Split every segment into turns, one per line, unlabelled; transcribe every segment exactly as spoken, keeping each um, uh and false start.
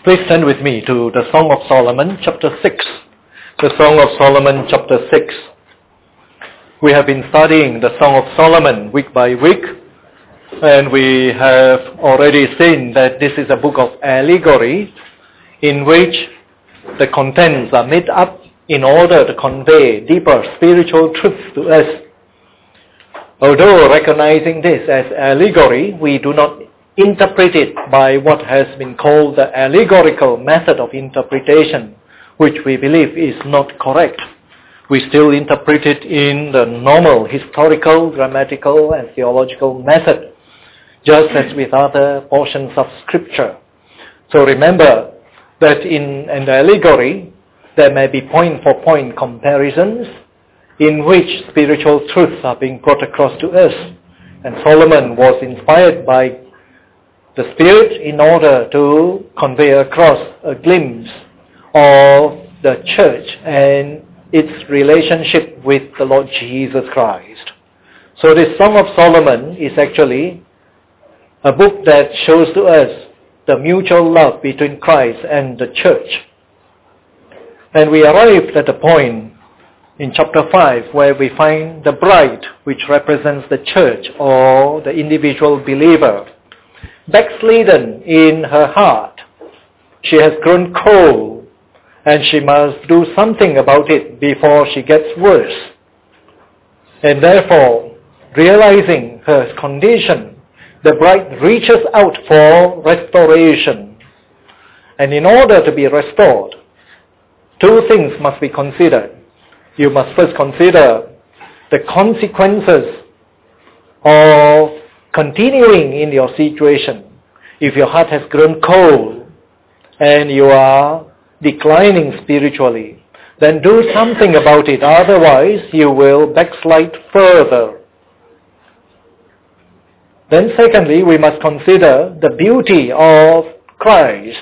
Please turn with me to the Song of Solomon, chapter six. The Song of Solomon, chapter six. We have been studying the Song of Solomon week by week, and we have already seen that this is a book of allegory in which the contents are made up in order to convey deeper spiritual truths to us. Although recognizing this as allegory, we do not interpret it by what has been called the allegorical method of interpretation, which we believe is not correct. We still interpret it in the normal historical, grammatical, and theological method, just as with other portions of Scripture. So remember that in an allegory, there may be point-for-point comparisons in which spiritual truths are being brought across to us. And Solomon was inspired by the Spirit in order to convey across a glimpse of the church and its relationship with the Lord Jesus Christ. So this Song of Solomon is actually a book that shows to us the mutual love between Christ and the church. And we arrived at a point in chapter five where we find the bride, which represents the church or the individual believer, backslidden in her heart. She has grown cold, and she must do something about it before she gets worse. And therefore, realizing her condition, the bride reaches out for restoration. And in order to be restored, two things must be considered. You must first consider the consequences of continuing in your situation. If your heart has grown cold and you are declining spiritually, then do something about it. Otherwise, you will backslide further. Then secondly, we must consider the beauty of Christ.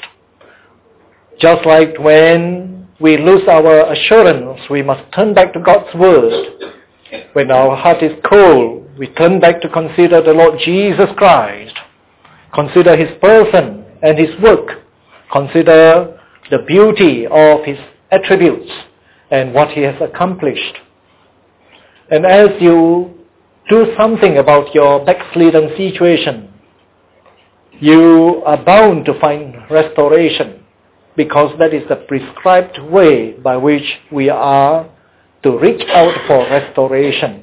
Just like when we lose our assurance, we must turn back to God's Word. When our heart is cold, we turn back to consider the Lord Jesus Christ. Consider His person and His work. Consider the beauty of His attributes and what He has accomplished. And as you do something about your backslidden situation, you are bound to find restoration, because that is the prescribed way by which we are to reach out for restoration.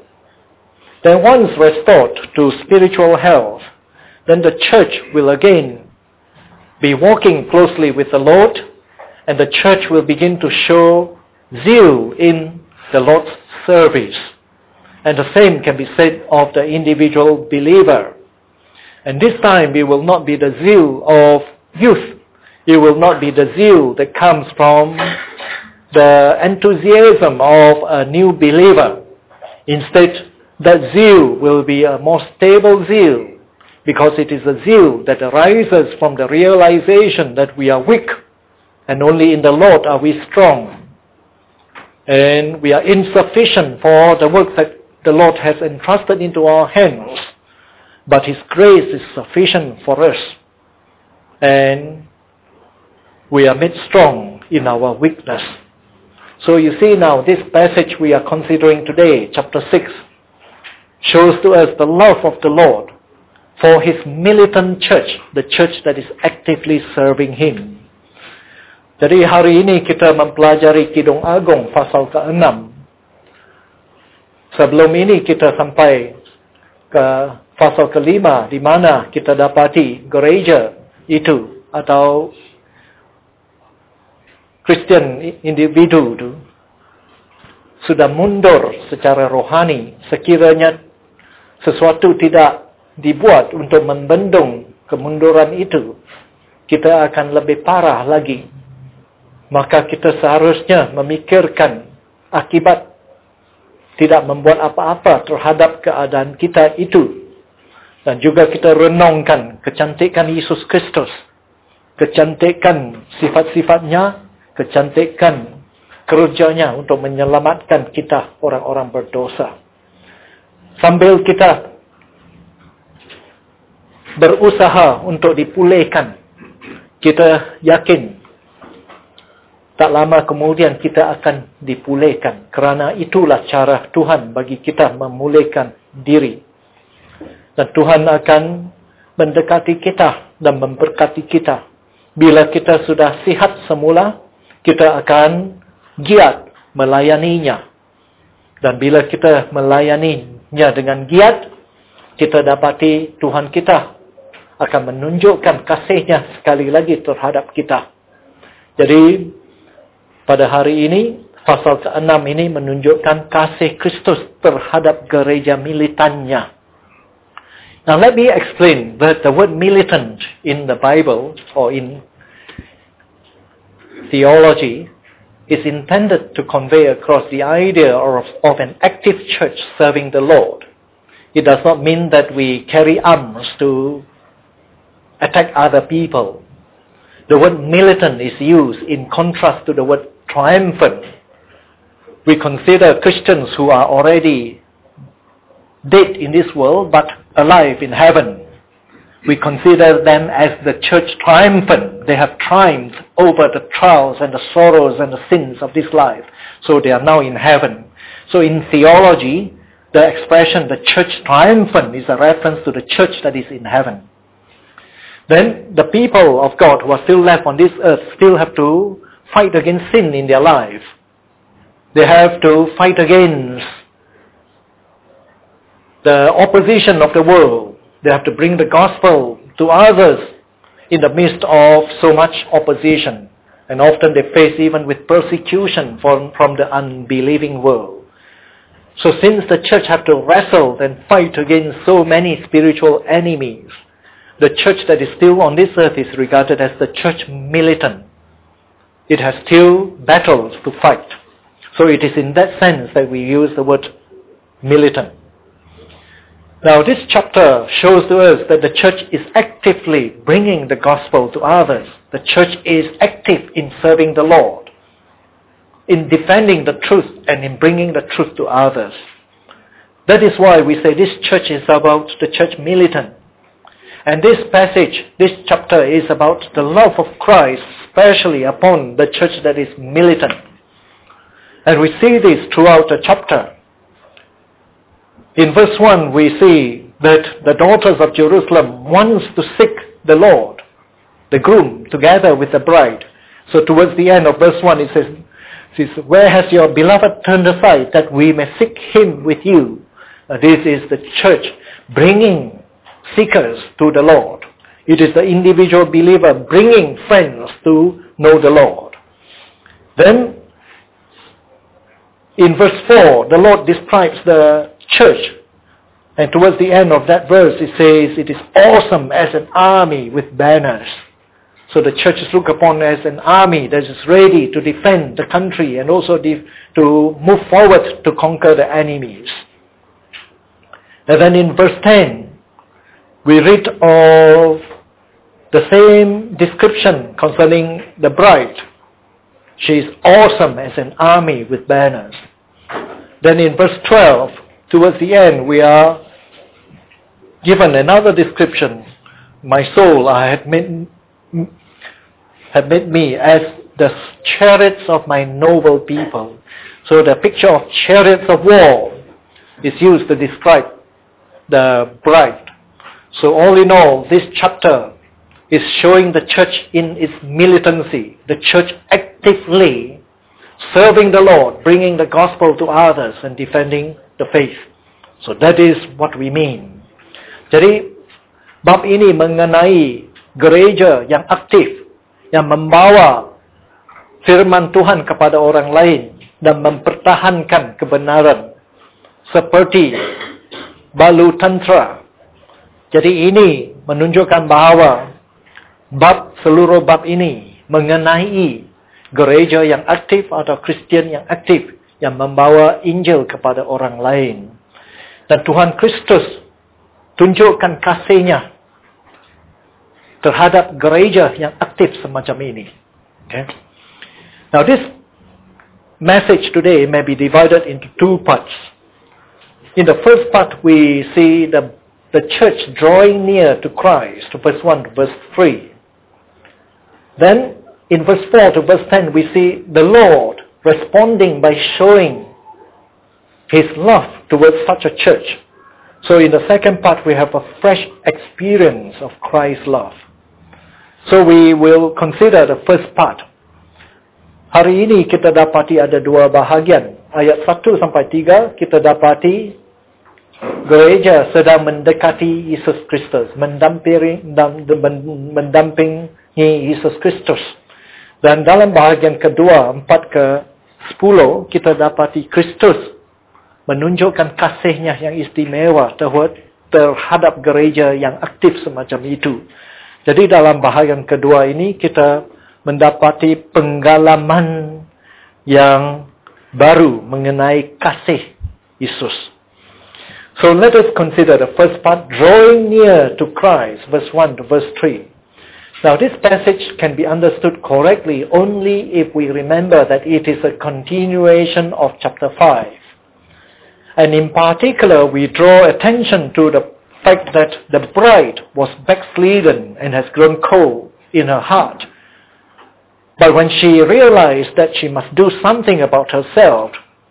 Then once restored to spiritual health, then the church will again be walking closely with the Lord, and the church will begin to show zeal in the Lord's service. And the same can be said of the individual believer. And this time it will not be the zeal of youth. It will not be the zeal that comes from the enthusiasm of a new believer. Instead, that zeal will be a more stable zeal, because it is a zeal that arises from the realization that we are weak, and only in the Lord are we strong. And we are insufficient for the work that the Lord has entrusted into our hands, but His grace is sufficient for us. And we are made strong in our weakness. So you see now, this passage we are considering today, chapter six, shows to us the love of the Lord for His militant church, the church that is actively serving Him. Jadi hari ini kita mempelajari Kidung Agung pasal keenam. Sebelum ini kita sampai ke pasal kelima, di mana kita dapati gereja itu atau Christian individu itu sudah mundur secara rohani. Sekiranya sesuatu tidak dibuat untuk membendung kemunduran itu, kita akan lebih parah lagi. Maka kita seharusnya memikirkan akibat tidak membuat apa-apa terhadap keadaan kita itu. Dan juga kita renungkan kecantikan Yesus Kristus, kecantikan sifat-sifatnya, kecantikan kerjanya untuk menyelamatkan kita orang-orang berdosa. Sambil kita berusaha untuk dipulihkan kita yakin tak lama kemudian kita akan dipulihkan. Kerana itulah cara Tuhan bagi kita memulihkan diri. Dan Tuhan akan mendekati kita dan memberkati kita. Bila kita sudah sihat semula, kita akan giat melayaninya. Dan bila kita melayaninya dengan giat, kita dapati Tuhan kita akan menunjukkan kasih-Nya sekali lagi terhadap kita. Jadi, pada hari ini, pasal keenam ini menunjukkan kasih Kristus terhadap gereja militannya. Now let me explain that the word militant in the Bible or in theology is intended to convey across the idea of, of an active church serving the Lord. It does not mean that we carry arms to attack other people. The word militant is used in contrast to the word triumphant. We consider Christians who are already dead in this world but alive in heaven. We consider them as the church triumphant. They have triumphed over the trials and the sorrows and the sins of this life. So they are now in heaven. So in theology, the expression the church triumphant is a reference to the church that is in heaven. Then the people of God who are still left on this earth still have to fight against sin in their life. They have to fight against the opposition of the world. They have to bring the gospel to others in the midst of so much opposition. And often they face even with persecution from, from the unbelieving world. So since the church have to wrestle and fight against so many spiritual enemies, the church that is still on this earth is regarded as the church militant. It has still battles to fight. So it is in that sense that we use the word militant. Now this chapter shows to us that the church is actively bringing the gospel to others. The church is active in serving the Lord, in defending the truth and in bringing the truth to others. That is why we say this church is about the church militant. And this passage, this chapter is about the love of Christ, especially upon the church that is militant. And we see this throughout the chapter. In verse one, we see that the daughters of Jerusalem wants to seek the Lord, the groom, together with the bride. So towards the end of verse one, it says, it says, where has your beloved turned aside that we may seek him with you? Uh, this is the church bringing seekers to the Lord. It is the individual believer bringing friends to know the Lord. Then, in verse four, the Lord describes the church. And towards the end of that verse, it says, it is awesome as an army with banners. So the church is looked upon as an army that is ready to defend the country and also de- to move forward to conquer the enemies. And then in verse ten, we read of the same description concerning the bride. She is awesome as an army with banners. Then in verse twelve, towards the end, we are given another description. My soul I had made, had made me as the chariots of my noble people. So the picture of chariots of war is used to describe the bride. So all in all, this chapter is showing the church in its militancy, the church actively serving the Lord, bringing the gospel to others and defending the faith. So that is what we mean. Jadi, bab ini mengenai gereja yang aktif, yang membawa firman Tuhan kepada orang lain dan mempertahankan kebenaran seperti balu tantra. Jadi ini menunjukkan bahawa bab seluruh bab ini mengenai gereja yang aktif atau Kristian yang aktif yang membawa Injil kepada orang lain. Dan Tuhan Kristus tunjukkan kasih-Nya terhadap gereja yang aktif semacam ini. Okay? Now this message today may be divided into two parts. In the first part we see the the church drawing near to Christ, to verse one to verse three. Then in verse four to verse ten, we see the Lord responding by showing His love towards such a church. So in the second part, we have a fresh experience of Christ's love. So we will consider the first part. Hari ini kita dapati ada dua bahagian. Ayat satu sampai tiga, kita dapati gereja sedang mendekati Yesus Kristus, mendampingi, mendampingi Yesus Kristus. Dan dalam bahagian kedua, empat ke sepuluh, kita dapati Kristus menunjukkan kasihnya yang istimewa terhadap gereja yang aktif semacam itu. Jadi dalam bahagian kedua ini, kita mendapati penggalaman yang baru mengenai kasih Yesus. So let us consider the first part, drawing near to Christ, verse one to verse three. Now this passage can be understood correctly only if we remember that it is a continuation of chapter five. And in particular, we draw attention to the fact that the bride was backslidden and has grown cold in her heart. But when she realized that she must do something about herself,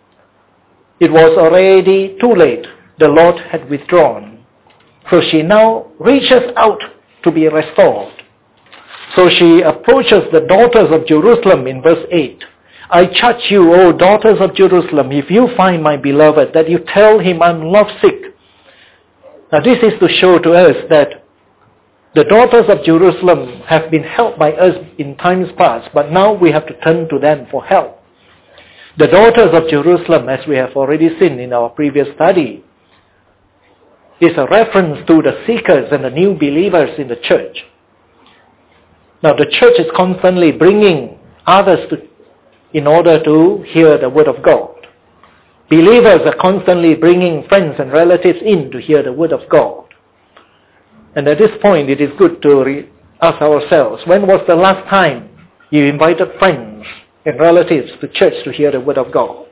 it was already too late. The Lord had withdrawn. So she now reaches out to be restored. So she approaches the daughters of Jerusalem in verse eight. I charge you, O daughters of Jerusalem, if you find my beloved, that you tell him I'm lovesick. Now this is to show to us that the daughters of Jerusalem have been helped by us in times past, but now we have to turn to them for help. The daughters of Jerusalem, as we have already seen in our previous study, is a reference to the seekers and the new believers in the church. Now the church is constantly bringing others to, in order to hear the word of God. Believers are constantly bringing friends and relatives in to hear the word of God. And at this point, it is good to re- ask ourselves, when was the last time you invited friends and relatives to church to hear the word of God?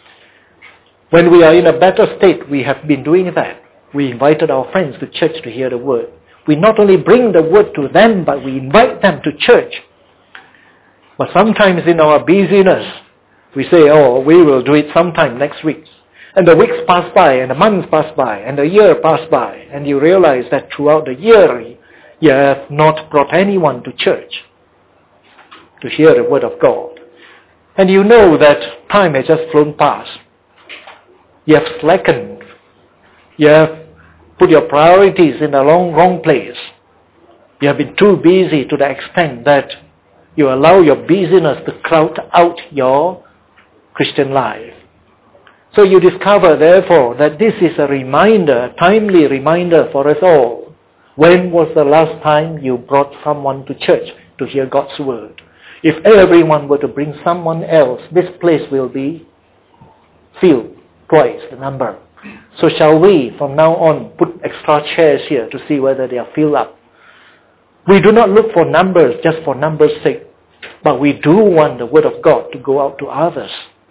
When we are in a better state, we have been doing that. We invited our friends to church to hear the word. We not only bring the word to them, but we invite them to church. But sometimes in our busyness, we say, oh, we will do it sometime next week. And the weeks pass by, and the months pass by, and the year pass by, and you realize that throughout the year, you have not brought anyone to church to hear the word of God. And you know that time has just flown past. You have slackened. You have put your priorities in the wrong, wrong place. You have been too busy to the extent that you allow your busyness to crowd out your Christian life. So you discover, therefore, that this is a reminder, a timely reminder for us all. When was the last time you brought someone to church to hear God's word? If everyone were to bring someone else, this place will be filled twice the number. So shall we, from now on, put extra chairs here to see whether they are filled up? We do not look for numbers just for numbers' sake, but we do want the word of God to go out to others.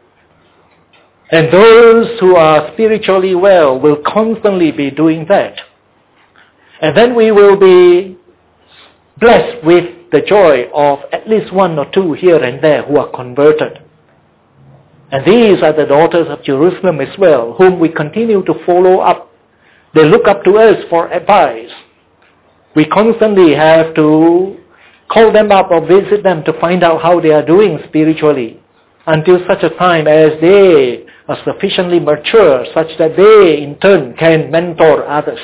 And those who are spiritually well will constantly be doing that. And then we will be blessed with the joy of at least one or two here and there who are converted. And these are the daughters of Jerusalem as well, whom we continue to follow up. They look up to us for advice. We constantly have to call them up or visit them to find out how they are doing spiritually, until such a time as they are sufficiently mature such that they in turn can mentor others.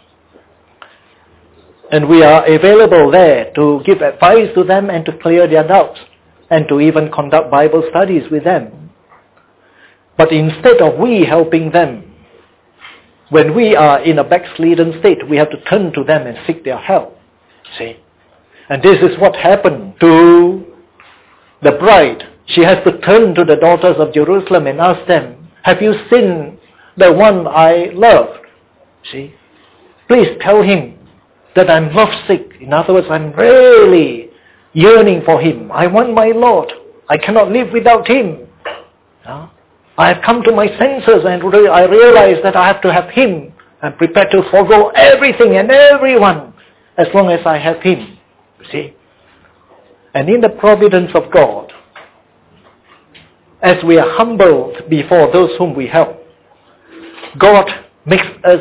And we are available there to give advice to them and to clear their doubts and to even conduct Bible studies with them. But instead of we helping them, when we are in a backslidden state, we have to turn to them and seek their help. See? And this is what happened to the bride. She has to turn to the daughters of Jerusalem and ask them, have you seen the one I loved? See? Please tell him that I'm lovesick. In other words, I'm really yearning for him. I want my Lord. I cannot live without him. No? I have come to my senses and I realize that I have to have him. I'm prepared to forego everything and everyone as long as I have him. You see? And in the providence of God, as we are humbled before those whom we help, God makes us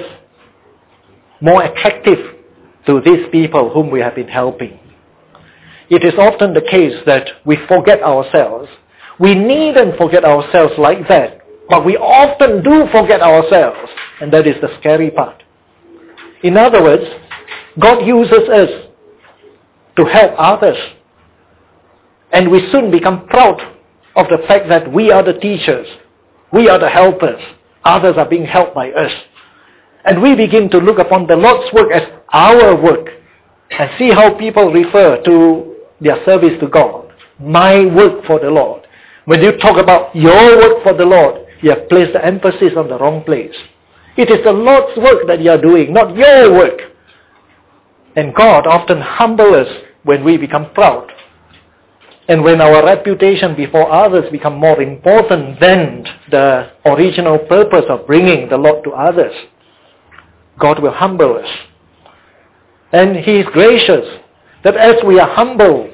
more attractive to these people whom we have been helping. It is often the case that we forget ourselves. We needn't forget ourselves like that, but we often do forget ourselves, and that is the scary part. In other words, God uses us to help others, and we soon become proud of the fact that we are the teachers, we are the helpers, others are being helped by us. And we begin to look upon the Lord's work as our work, and see how people refer to their service to God. My work for the Lord. When you talk about your work for the Lord, you have placed the emphasis on the wrong place. It is the Lord's work that you are doing, not your work. And God often humbles us when we become proud. And when our reputation before others become more important than the original purpose of bringing the Lord to others, God will humble us. And He is gracious that as we are humbled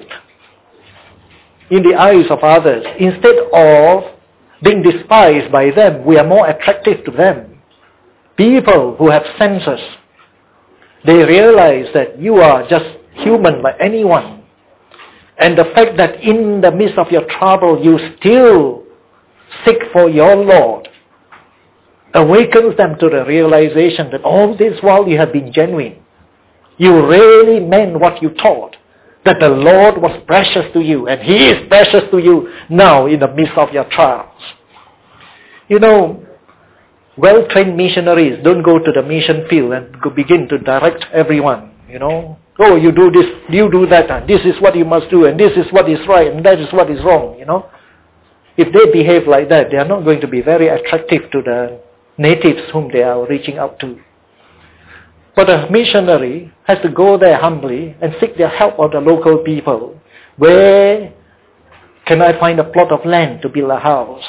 in the eyes of others, instead of being despised by them, we are more attractive to them. People who have senses, they realize that you are just human like anyone. And the fact that in the midst of your trouble, you still seek for your Lord, awakens them to the realization that all this while you have been genuine. You really meant what you taught, that the Lord was precious to you, and He is precious to you now in the midst of your trials. You know, well-trained missionaries don't go to the mission field and go begin to direct everyone, you know. Oh, you do this, you do that, and this is what you must do, and this is what is right, and that is what is wrong, you know. If they behave like that, they are not going to be very attractive to the natives whom they are reaching out to. But a missionary has to go there humbly and seek the help of the local people. Where can I find a plot of land to build a house?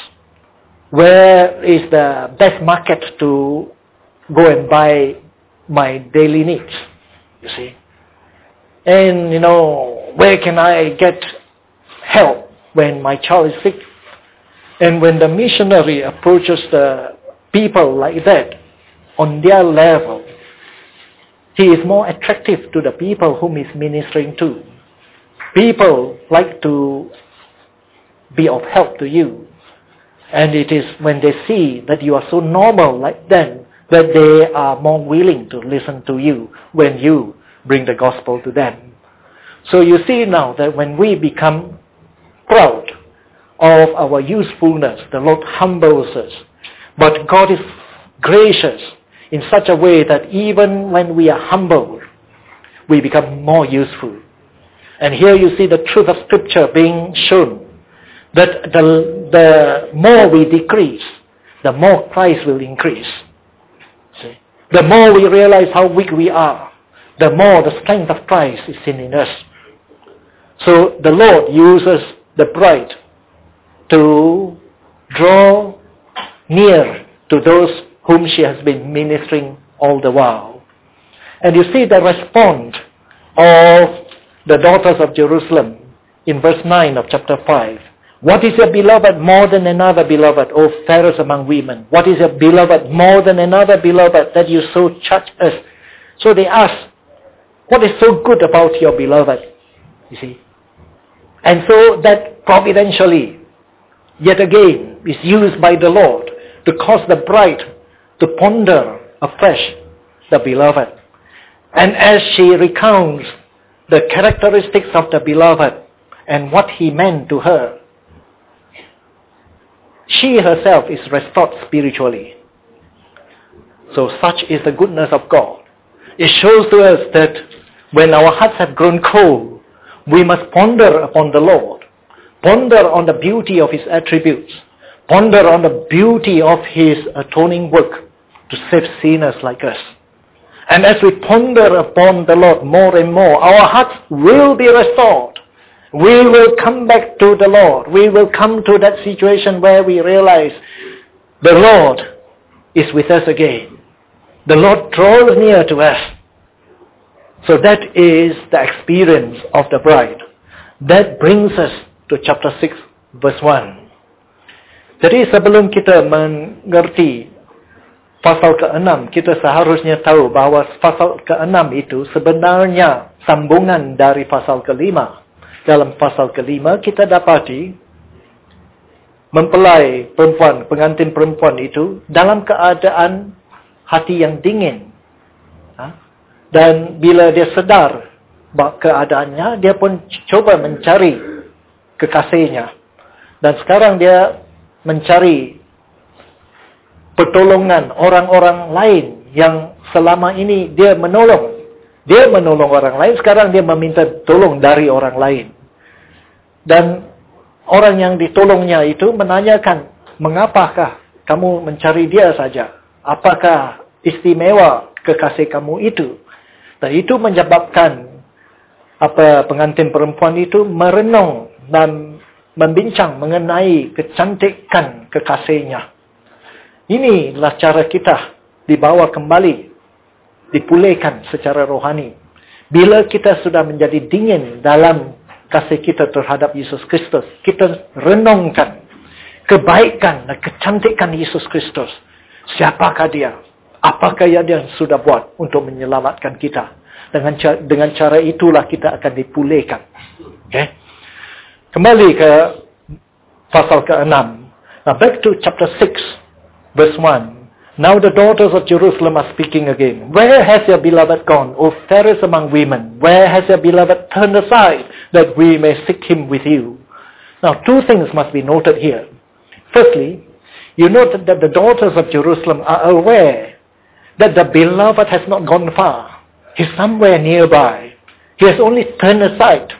Where is the best market to go and buy my daily needs? You see? And, you know, where can I get help when my child is sick? And when the missionary approaches the people like that, on their level, he is more attractive to the people whom he is ministering to. People like to be of help to you. And it is when they see that you are so normal like them, that they are more willing to listen to you when you bring the gospel to them. So you see now that when we become proud of our usefulness, the Lord humbles us. But God is gracious in such a way that even when we are humbled, we become more useful. And here you see the truth of Scripture being shown, that the, the more we decrease, the more Christ will increase. See? The more we realize how weak we are, the more the strength of Christ is seen in us. So the Lord uses the bride to draw near to those whom she has been ministering all the while. And you see the response of the daughters of Jerusalem in verse nine of chapter five. What is your beloved more than another beloved, O fairest among women? What is your beloved more than another beloved, that you so charge us? So they ask, what is so good about your beloved? You see. And so that providentially, yet again, is used by the Lord to cause the bride to ponder afresh the beloved. And as she recounts the characteristics of the beloved and what he meant to her, she herself is restored spiritually. So such is the goodness of God. It shows to us that when our hearts have grown cold, we must ponder upon the Lord. Ponder on the beauty of His attributes. Ponder on the beauty of His atoning work to save sinners like us. And as we ponder upon the Lord more and more, our hearts will be restored. We will come back to the Lord. We will come to that situation where we realize the Lord is with us again. The Lord draws near to us. So that is the experience of the bride. That brings us to chapter six, verse one. Jadi sebelum kita mengerti pasal keenam, kita seharusnya tahu bahawa pasal keenam itu sebenarnya sambungan dari pasal kelima. Dalam pasal kelima kita dapati mempelai perempuan, pengantin perempuan itu dalam keadaan hati yang dingin. Dan bila dia sedar keadaannya, dia pun coba mencari kekasihnya. Dan sekarang dia mencari pertolongan orang-orang lain yang selama ini dia menolong. Dia menolong orang lain, sekarang dia meminta tolong dari orang lain. Dan orang yang ditolongnya itu menanyakan, mengapakah kamu mencari dia saja? Apakah istimewa kekasih kamu itu? Dan itu menyebabkan apa pengantin perempuan itu merenung dan membincang mengenai kecantikan kekasihnya. Inilah cara kita dibawa kembali, dipulihkan secara rohani. Bila kita sudah menjadi dingin dalam kasih kita terhadap Yesus Kristus, kita renungkan kebaikan dan kecantikan Yesus Kristus. Siapakah dia? Apakah yang dia sudah buat untuk menyelamatkan kita? Dengan cara, dengan cara itulah kita akan dipulihkan. Okay? Kembali ke pasal keenam. Now back to chapter six, verse one. Now the daughters of Jerusalem are speaking again. Where has your beloved gone, O fairest among women? Where has your beloved turned aside, that we may seek him with you? Now two things must be noted here. Firstly, you note that the daughters of Jerusalem are aware that the beloved has not gone far. He's somewhere nearby. He has only turned aside.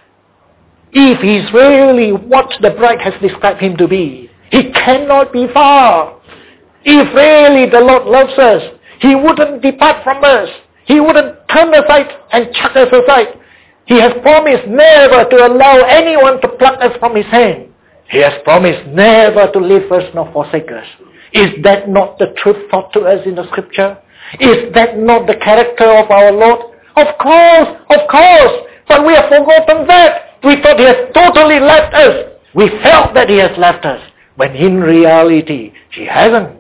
If he's really what the bride has described him to be, he cannot be far. If really the Lord loves us, he wouldn't depart from us. He wouldn't turn aside and chuck us aside. He has promised never to allow anyone to pluck us from his hand. He has promised never to leave us nor forsake us. Is that not the truth taught to us in the scripture? Is that not the character of our Lord? Of course, of course. But we have forgotten that. We thought he has totally left us. We felt that he has left us. When in reality, he hasn't.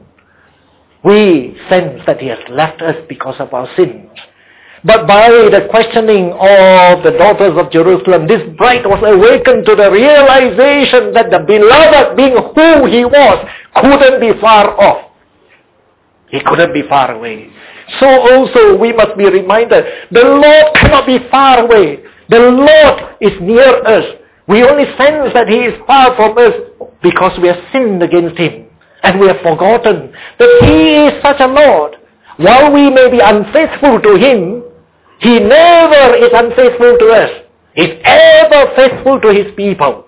We sense that he has left us because of our sins. But by the questioning of the daughters of Jerusalem, this bride was awakened to the realization that the beloved, being who he was, couldn't be far off. He couldn't be far away. So also we must be reminded, the Lord cannot be far away. The Lord is near us. We only sense that he is far from us because we have sinned against him. And we have forgotten that he is such a Lord. While we may be unfaithful to him, he never is unfaithful to us. He's ever faithful to his people.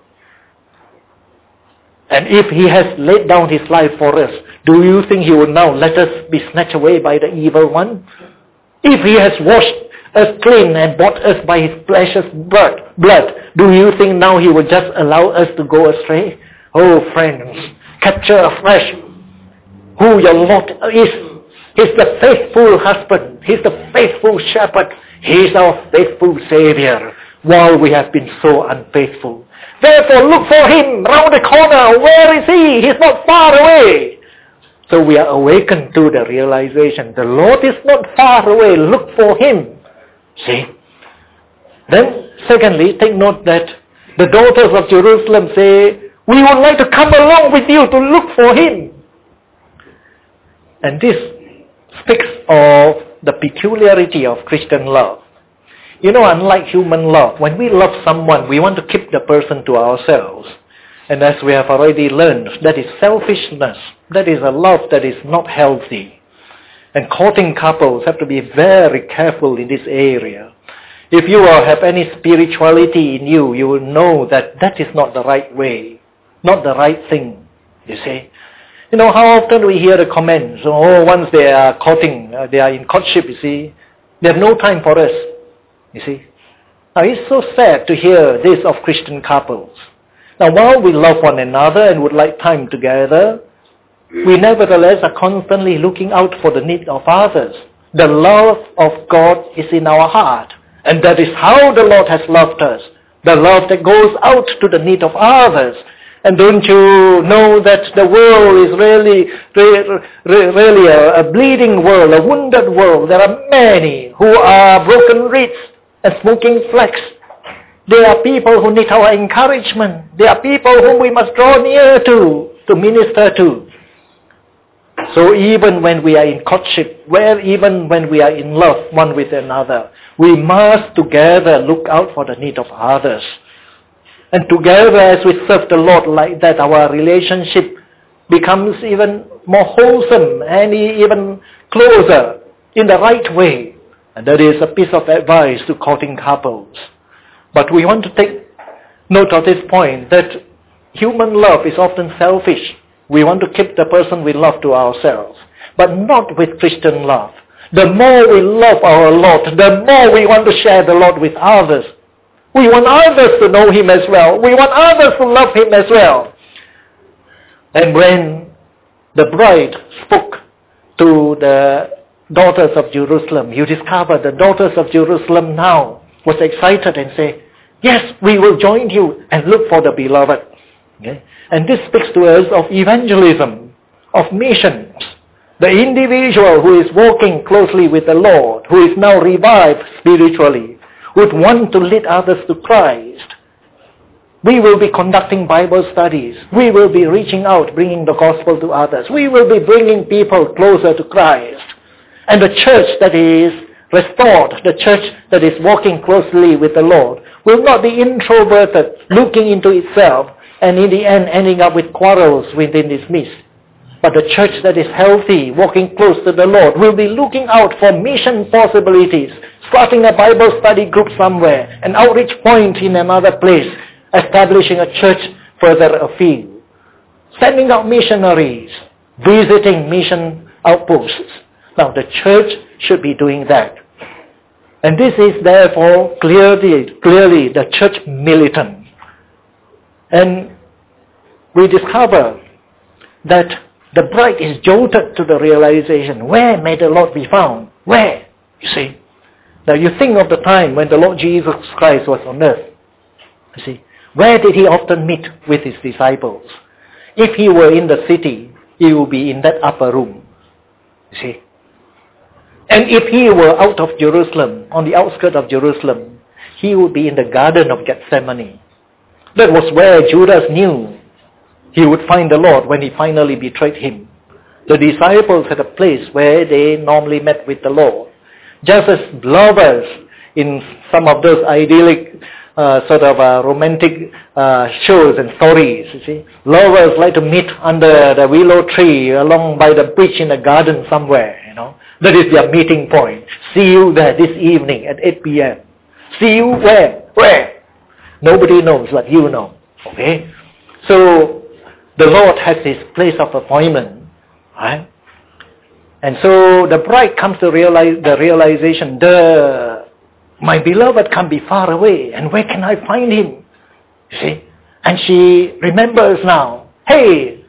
And if he has laid down his life for us, do you think he will now let us be snatched away by the evil one? If he has washed us clean and bought us by his precious blood, blood, do you think now he will just allow us to go astray? Oh friends, capture afresh who your Lord is. He's the faithful husband. He's the faithful shepherd. He's our faithful Savior while we have been so unfaithful. Therefore look for him round the corner. Where is he? He's not far away. So we are awakened to the realization the Lord is not far away. Look for him. See? Then secondly, take note that the daughters of Jerusalem say, we would like to come along with you to look for him. And this speaks of the peculiarity of Christian love. You know, unlike human love, when we love someone, we want to keep the person to ourselves. And as we have already learned, that is selfishness. That is a love that is not healthy. And courting couples have to be very careful in this area. If you have any spirituality in you, you will know that that is not the right way, not the right thing, you see. You know, how often we hear the comments, oh, once they are courting, uh, they are in courtship, you see, they have no time for us, you see. Now, it's so sad to hear this of Christian couples. Now, while we love one another and would like time together, we nevertheless are constantly looking out for the needs of others. The love of God is in our heart. And that is how the Lord has loved us. The love that goes out to the need of others. And don't you know that the world is really, really, really a, a bleeding world, a wounded world. There are many who are broken reeds and smoking flax. There are people who need our encouragement. There are people whom we must draw near to, to minister to. So even when we are in courtship, where even when we are in love one with another, we must together look out for the need of others. And together as we serve the Lord like that, our relationship becomes even more wholesome and even closer in the right way. And that is a piece of advice to courting couples. But we want to take note of this point that human love is often selfish. We want to keep the person we love to ourselves, but not with Christian love. The more we love our Lord, the more we want to share the Lord with others. We want others to know Him as well. We want others to love Him as well. And when the bride spoke to the daughters of Jerusalem, you discover the daughters of Jerusalem now was excited and say, yes, we will join you and look for the beloved. Okay? And this speaks to us of evangelism, of missions. The individual who is walking closely with the Lord, who is now revived spiritually, would want to lead others to Christ. We will be conducting Bible studies. We will be reaching out, bringing the gospel to others. We will be bringing people closer to Christ. And the church that is restored, the church that is walking closely with the Lord, will not be introverted, looking into itself, and in the end ending up with quarrels within its midst. But the church that is healthy, walking close to the Lord, will be looking out for mission possibilities, starting a Bible study group somewhere, an outreach point in another place, establishing a church further afield, sending out missionaries, visiting mission outposts. Now the church should be doing that. And this is therefore clearly, clearly the church militant. And we discover that the bride is jolted to the realization, where may the Lord be found? Where? You see. Now you think of the time when the Lord Jesus Christ was on earth. You see. Where did He often meet with His disciples? If He were in the city, He would be in that upper room. You see. And if He were out of Jerusalem, on the outskirts of Jerusalem, He would be in the Garden of Gethsemane. That was where Judas knew he would find the Lord when he finally betrayed Him. The disciples had a place where they normally met with the Lord. Just as lovers in some of those idyllic uh, sort of uh, romantic uh, shows and stories, you see. Lovers like to meet under the willow tree along by the bridge in a garden somewhere, you know. That is their meeting point. See you there this evening at eight p.m. See you where? Where? Nobody knows, but you know. Okay? So, the Lord has His place of appointment. Right? And so, the bride comes to realize the realization, the, my beloved can be far away, and where can I find Him? You see? And she remembers now, hey,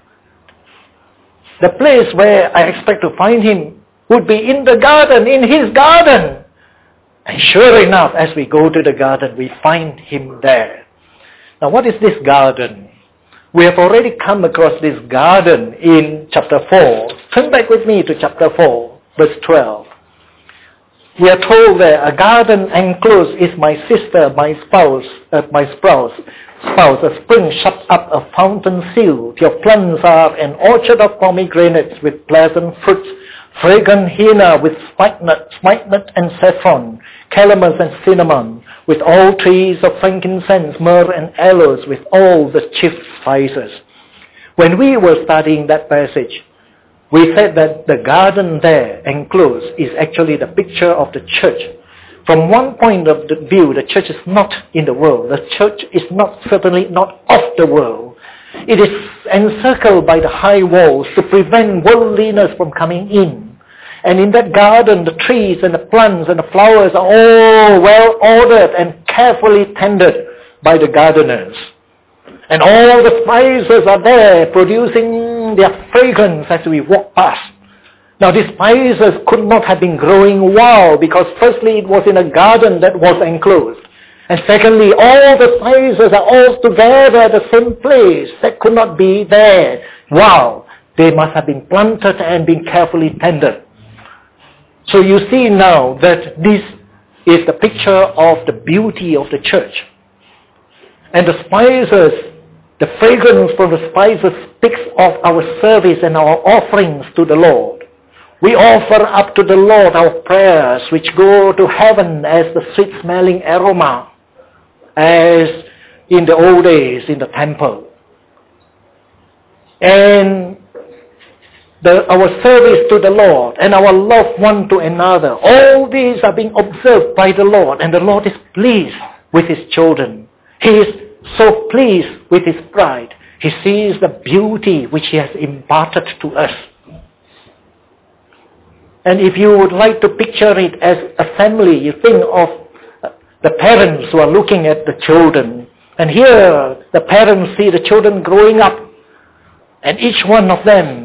the place where I expect to find Him would be in the garden, in His garden. And sure enough, as we go to the garden, we find Him there. Now, what is this garden? We have already come across this garden in chapter four. Turn back with me to chapter four, verse twelve. We are told there, a garden enclosed is my sister, my spouse, uh, my spouse, spouse, a spring shut up, a fountain sealed. Your plants are an orchard of pomegranates with pleasant fruits, fragrant henna with spikenard, spikenard and saffron, calamus and cinnamon, with all trees of frankincense, myrrh and aloes, with all the chief spices. When we were studying that passage, we said that the garden there enclosed is actually the picture of the church. From one point of the view, the church is not in the world. The church is not certainly not of the world. It is encircled by the high walls to prevent worldliness from coming in. And in that garden, the trees and the plants and the flowers are all well ordered and carefully tended by the gardeners. And all the spices are there, producing their fragrance as we walk past. Now, these spices could not have been growing wild, because firstly, it was in a garden that was enclosed.
And secondly, all the spices are all together at the same place. That could not be there. Wow! They must have been planted and been carefully tended. So you see now that this is the picture of the beauty of the church. And the spices, the fragrance from the spices speaks of our service and our offerings to the Lord. We offer up to the Lord our prayers, which go to heaven as the sweet-smelling aroma, as in the old days in the temple. And the, our service to the Lord and our love one to another, all these are being observed by the Lord, and the Lord is pleased with His children. He is so pleased with His bride. He sees the beauty which He has imparted to us. And if you would like to picture it as a family, you think of the parents who are looking at the children. And here the parents see the children growing up, and each one of them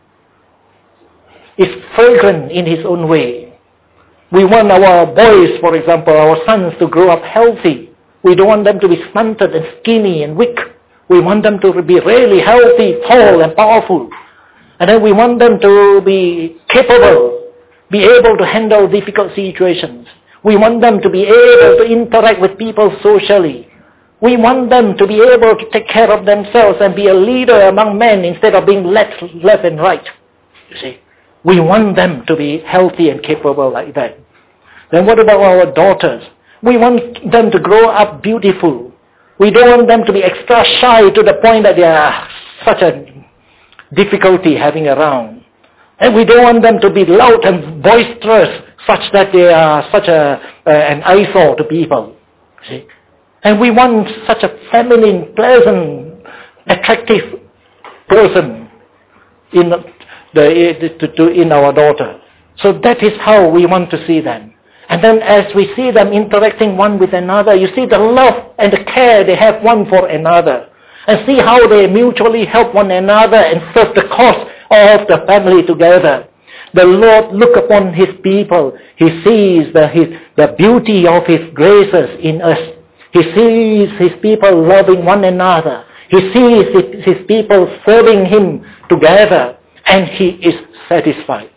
is fragrant in his own way. We want our boys, for example, our sons to grow up healthy. We don't want them to be stunted and skinny and weak. We want them to be really healthy, tall and powerful. And then we want them to be capable, be able to handle difficult situations. We want them to be able to interact with people socially. We want them to be able to take care of themselves and be a leader among men instead of being led left and right. You see, we want them to be healthy and capable like that. Then what about our daughters? We want them to grow up beautiful. We don't want them to be extra shy to the point that they are such a difficulty having around. And we don't want them to be loud and boisterous such that they are such a uh, an eyesore to people. See? And we want such a feminine, pleasant, attractive person in the, to, to, in our daughter. So that is how we want to see them. And then as we see them interacting one with another, you see the love and the care they have one for another. And see how they mutually help one another and serve the cause of the family together. The Lord look upon His people. He sees the, his, the beauty of His graces in us. He sees His people loving one another. He sees his, his people serving Him together. And He is satisfied.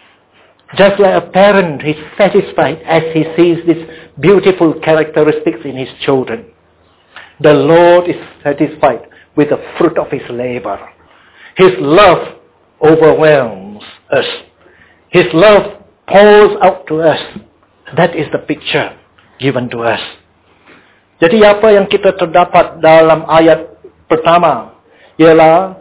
Just like a parent is satisfied as he sees these beautiful characteristics in his children. The Lord is satisfied with the fruit of His labor. His love overwhelms us. His love pours out to us. That is the picture given to us. Jadi apa yang kita terdapat dalam ayat pertama ialah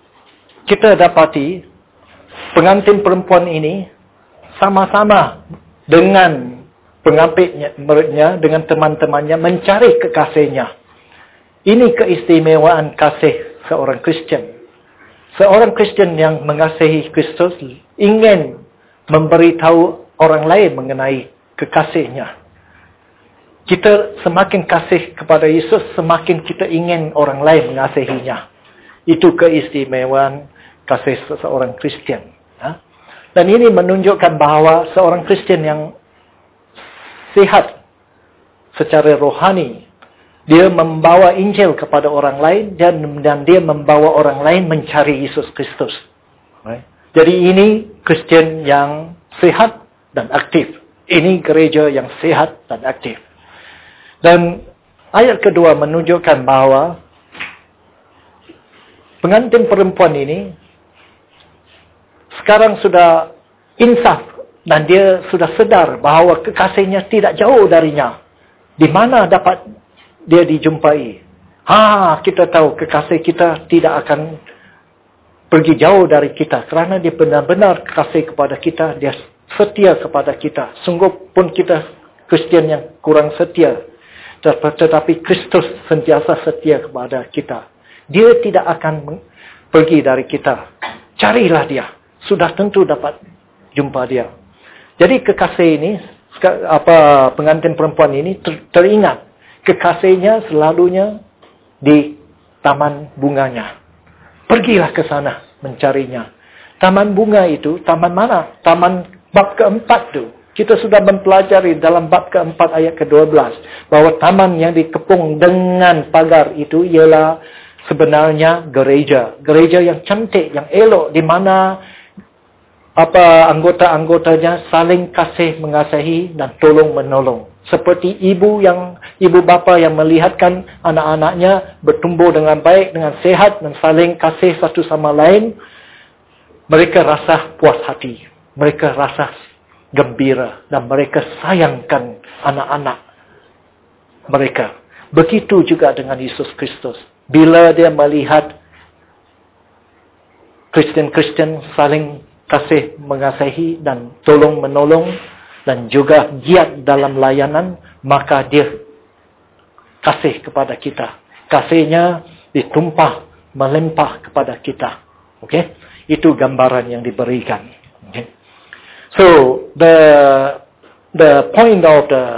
kita dapati pengantin perempuan ini sama-sama dengan pengampitnya, dengan teman-temannya mencari kekasihnya. Ini keistimewaan kasih seorang Kristian. Seorang Kristian yang mengasihi Kristus ingin memberitahu orang lain mengenai kekasihnya. Kita semakin kasih kepada Yesus, semakin kita ingin orang lain mengasihinya. Itu keistimewaan kasih seorang Kristian. Ya? Dan ini menunjukkan bahawa seorang Kristian yang sihat secara rohani, dia membawa Injil kepada orang lain dan, dan dia membawa orang lain mencari Yesus Kristus. Right? Jadi ini Kristian yang sihat dan aktif. Ini gereja yang sihat dan aktif. Dan ayat kedua menunjukkan bahawa pengantin perempuan ini sekarang sudah insaf dan dia sudah sedar bahawa kekasihnya tidak jauh darinya. Di mana dapat dia dijumpai? Ha, kita tahu kekasih kita tidak akan pergi jauh dari kita kerana dia benar-benar kasih kepada kita, dia setia kepada kita. Sungguh pun kita Kristian yang kurang setia, tetapi Kristus sentiasa setia kepada kita. Dia tidak akan pergi dari kita. Carilah dia. Sudah tentu dapat jumpa dia. Jadi kekasih ini, apa pengantin perempuan ini ter, teringat kekasihnya selalunya di taman bunganya. Pergilah ke sana mencarinya. Taman bunga itu, taman mana? Taman bab keempat tu. Kita sudah mempelajari dalam bab keempat ayat kedua belas bahwa taman yang dikepung dengan pagar itu ialah sebenarnya gereja. Gereja yang cantik, yang elok, di mana apa anggota-anggotanya saling kasih mengasihi dan tolong menolong. Seperti ibu yang ibu bapa yang melihatkan anak-anaknya bertumbuh dengan baik, dengan sehat dan saling kasih satu sama lain, mereka rasa puas hati, mereka rasa gembira dan mereka sayangkan anak-anak mereka. Begitu juga dengan Yesus Kristus. Bila dia melihat Kristen-Kristen saling kasih mengasihi dan tolong menolong dan juga giat dalam layanan, maka dia kasih kepada kita. Kasihnya ditumpah, melimpah kepada kita. Okay? Itu gambaran yang diberikan. Okay? So, the the point of the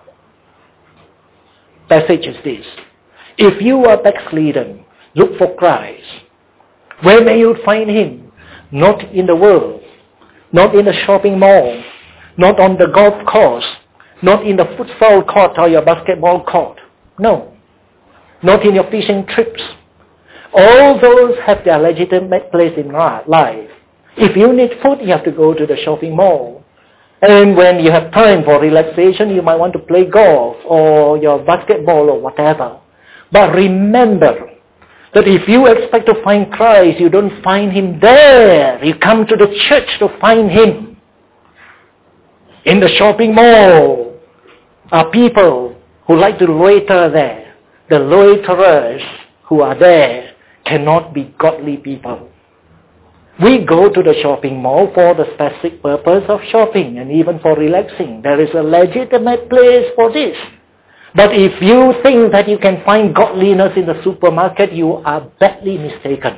passage is this. If you are backslidden, look for Christ. Where may you find Him? Not in the world, not in the shopping mall, not on the golf course, not in the futsal court or your basketball court. No. Not in your fishing trips. All those have their legitimate place in life. If you need food, you have to go to the shopping mall. And when you have time for relaxation, you might want to play golf or your basketball or whatever. But remember that if you expect to find Christ, you don't find Him there. You come to the church to find Him. In the shopping mall are people who like to loiter there. The loiterers who are there cannot be godly people. We go to the shopping mall for the specific purpose of shopping and even for relaxing. There is a legitimate place for this. But if you think that you can find godliness in the supermarket, you are badly mistaken.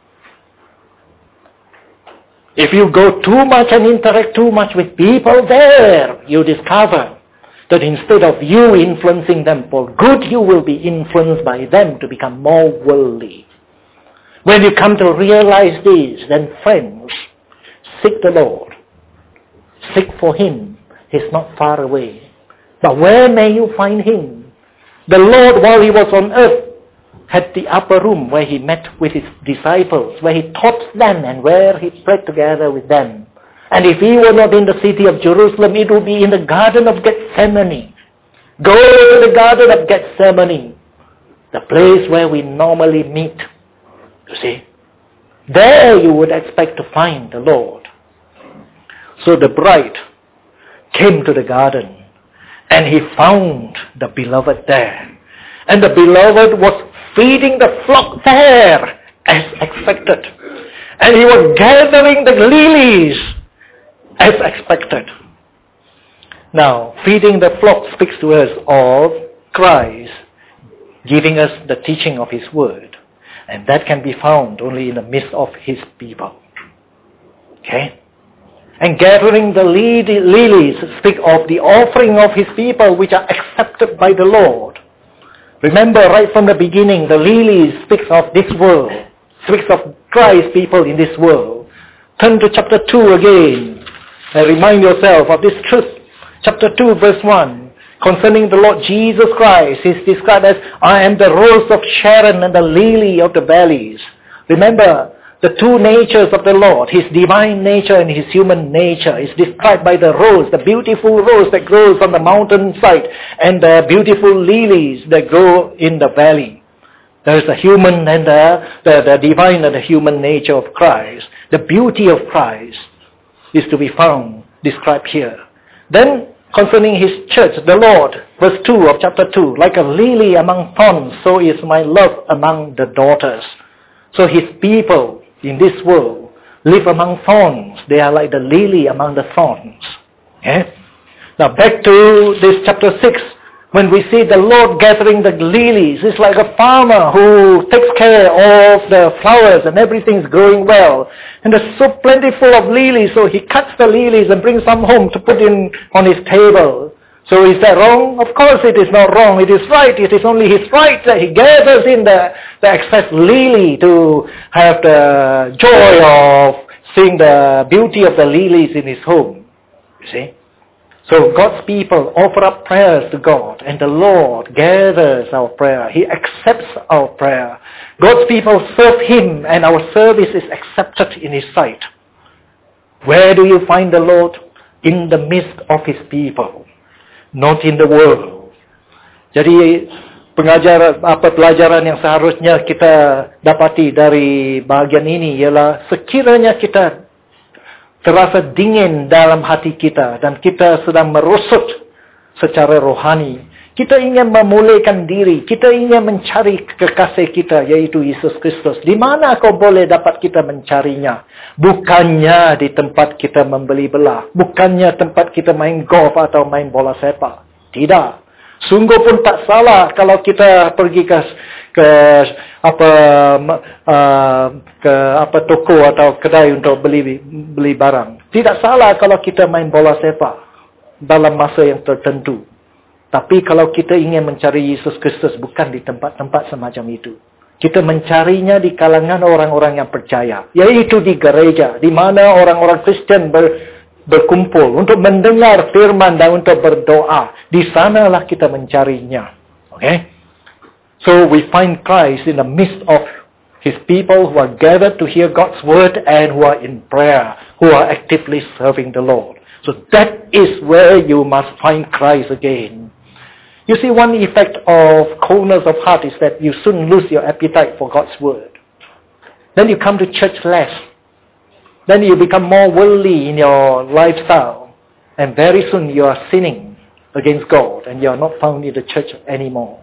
If you go too much and interact too much with people there, you discover that instead of you influencing them for good, you will be influenced by them to become more worldly. When you come to realize this, then friends, seek the Lord. Seek for Him. He's not far away. But where may you find Him? The Lord, while He was on earth, had the upper room where He met with His disciples, where He taught them and where He prayed together with them. And if He were not in the city of Jerusalem, it would be in the Garden of Gethsemane. Go to the Garden of Gethsemane, the place where we normally meet. You see, there you would expect to find the Lord. So the bride came to the garden and He found the beloved there. And the beloved was feeding the flock there as expected. And He was gathering the lilies as expected. Now, feeding the flock speaks to us of Christ giving us the teaching of His word. And that can be found only in the midst of His people. Okay? And gathering the lilies speak of the offering of His people which are accepted by the Lord. Remember, right from the beginning, the lilies speaks of this world. Speaks of Christ's people in this world. Turn to chapter two again. And remind yourself of this truth. Chapter two, verse one. Concerning the Lord Jesus Christ, He's described as, I am the rose of Sharon and the lily of the valleys. Remember, the two natures of the Lord, His divine nature and His human nature, is described by the rose, the beautiful rose that grows on the mountainside, and the beautiful lilies that grow in the valley. There is the human and the, the, the divine and the human nature of Christ. The beauty of Christ is to be found, described here. Then, concerning His church, the Lord, verse two of chapter two, like a lily among thorns, so is my love among the daughters. So His people in this world live among thorns. They are like the lily among the thorns. Okay? Now back to this chapter six, when we see the Lord gathering the lilies, it's like a farmer who takes care of the flowers and everything's growing well. And there's so plentiful of lilies, so he cuts the lilies and brings some home to put in on his table. So is that wrong? Of course it is not wrong. It is right. It is only his right that he gathers in the, the excess lily to have the joy of seeing the beauty of the lilies in his home. You see? So God's people offer up prayers to God, and the Lord gathers our prayer. He accepts our prayer. God's people serve Him, and our service is accepted in His sight. Where do you find the Lord? In the midst of His people, not in the world. Jadi pengajaran apa pelajaran yang seharusnya kita dapati dari bahagian ini ialah sekiranya kita terasa dingin dalam hati kita dan kita sedang merosot secara rohani, kita ingin memulihkan diri, kita ingin mencari kekasih kita yaitu Yesus Kristus. Di mana kau boleh dapat kita mencarinya? Bukannya di tempat kita membeli belah, bukannya tempat kita main golf atau main bola sepak. Tidak. Sungguh pun tak salah kalau kita pergi ke ke apa uh, ke apa toko atau kedai untuk beli beli barang. Tidak salah kalau kita main bola sepak dalam masa yang tertentu. Tapi kalau kita ingin mencari Yesus Kristus bukan di tempat-tempat semacam itu. Kita mencarinya di kalangan orang-orang yang percaya, yaitu di gereja, di mana orang-orang Kristen ber, berkumpul untuk mendengar firman dan untuk berdoa. Di sanalah kita mencarinya. Okay? So we find Christ in the midst of His people who are gathered to hear God's word and who are in prayer, who are actively serving the Lord. So that is where you must find Christ again. You see, one effect of coldness of heart is that you soon lose your appetite for God's word. Then you come to church less. Then you become more worldly in your lifestyle. And very soon you are sinning against God and you are not found in the church anymore.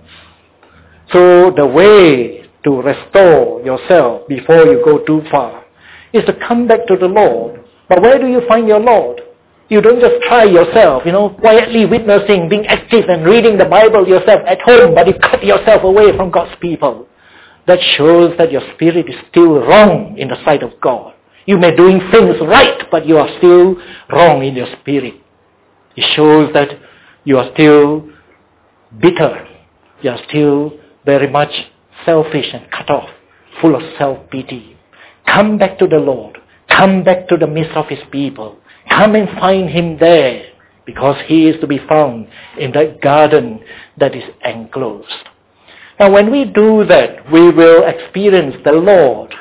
So the way to restore yourself before you go too far is to come back to the Lord. But where do you find your Lord? You don't just try yourself, you know, quietly witnessing, being active and reading the Bible yourself at home, but you cut yourself away from God's people. That shows that your spirit is still wrong in the sight of God. You may be doing things right, but you are still wrong in your spirit. It shows that you are still bitter. You are still very much selfish and cut off, full of self-pity. Come back to the Lord. Come back to the midst of His people. Come and find Him there, because He is to be found in that garden that is enclosed. Now when we do that, we will experience the Lord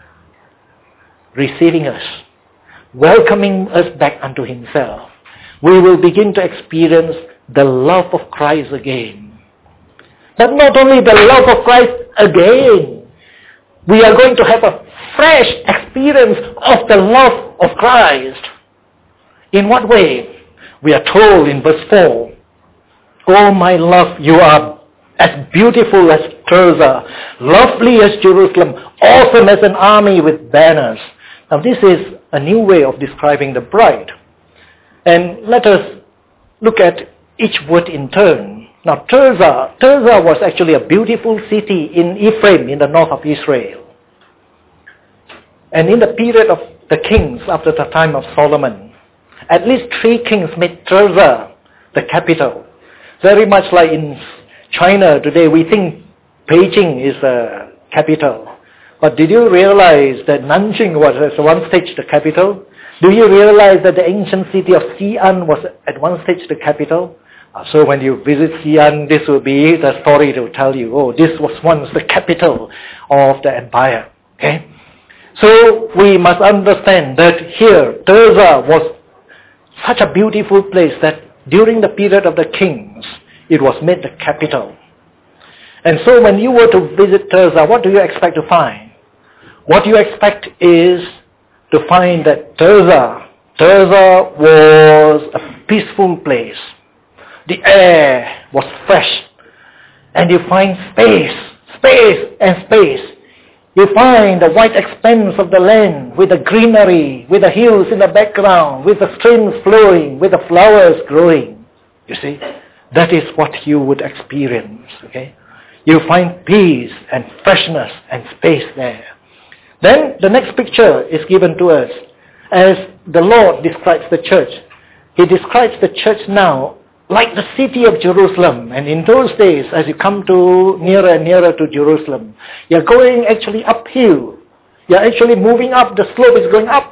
receiving us, welcoming us back unto Himself. We will begin to experience the love of Christ again. But not only the love of Christ again, we are going to have a fresh experience of the love of Christ. In what way? We are told in verse four, "Oh my love, you are as beautiful as Tirzah, lovely as Jerusalem, awesome as an army with banners." Now this is a new way of describing the bride. And let us look at each word in turn. Now Tirzah, Tirzah was actually a beautiful city in Ephraim in the north of Israel. And in the period of the kings after the time of Solomon, at least three kings made Tirzah the capital. Very much like in China today, we think Beijing is a capital. But did you realize that Nanjing was at one stage the capital? Do you realize that the ancient city of Xi'an was at one stage the capital? Uh, so when you visit Xi'an, this will be the story to tell you, oh, this was once the capital of the empire. Okay? So we must understand that here, Tirzah was such a beautiful place that during the period of the kings, it was made the capital. And so when you were to visit Tirzah, what do you expect to find? What you expect is to find that Tirzah, Tirzah was a peaceful place. The air was fresh. And you find space, space and space. You find the white expanse of the land with the greenery, with the hills in the background, with the streams flowing, with the flowers growing. You see, that is what you would experience, okay? You find peace and freshness and space there. Then the next picture is given to us as the Lord describes the church. He describes the church now like the city of Jerusalem. And in those days, as you come to nearer and nearer to Jerusalem, you're going actually uphill. You're actually moving up. The slope is going up.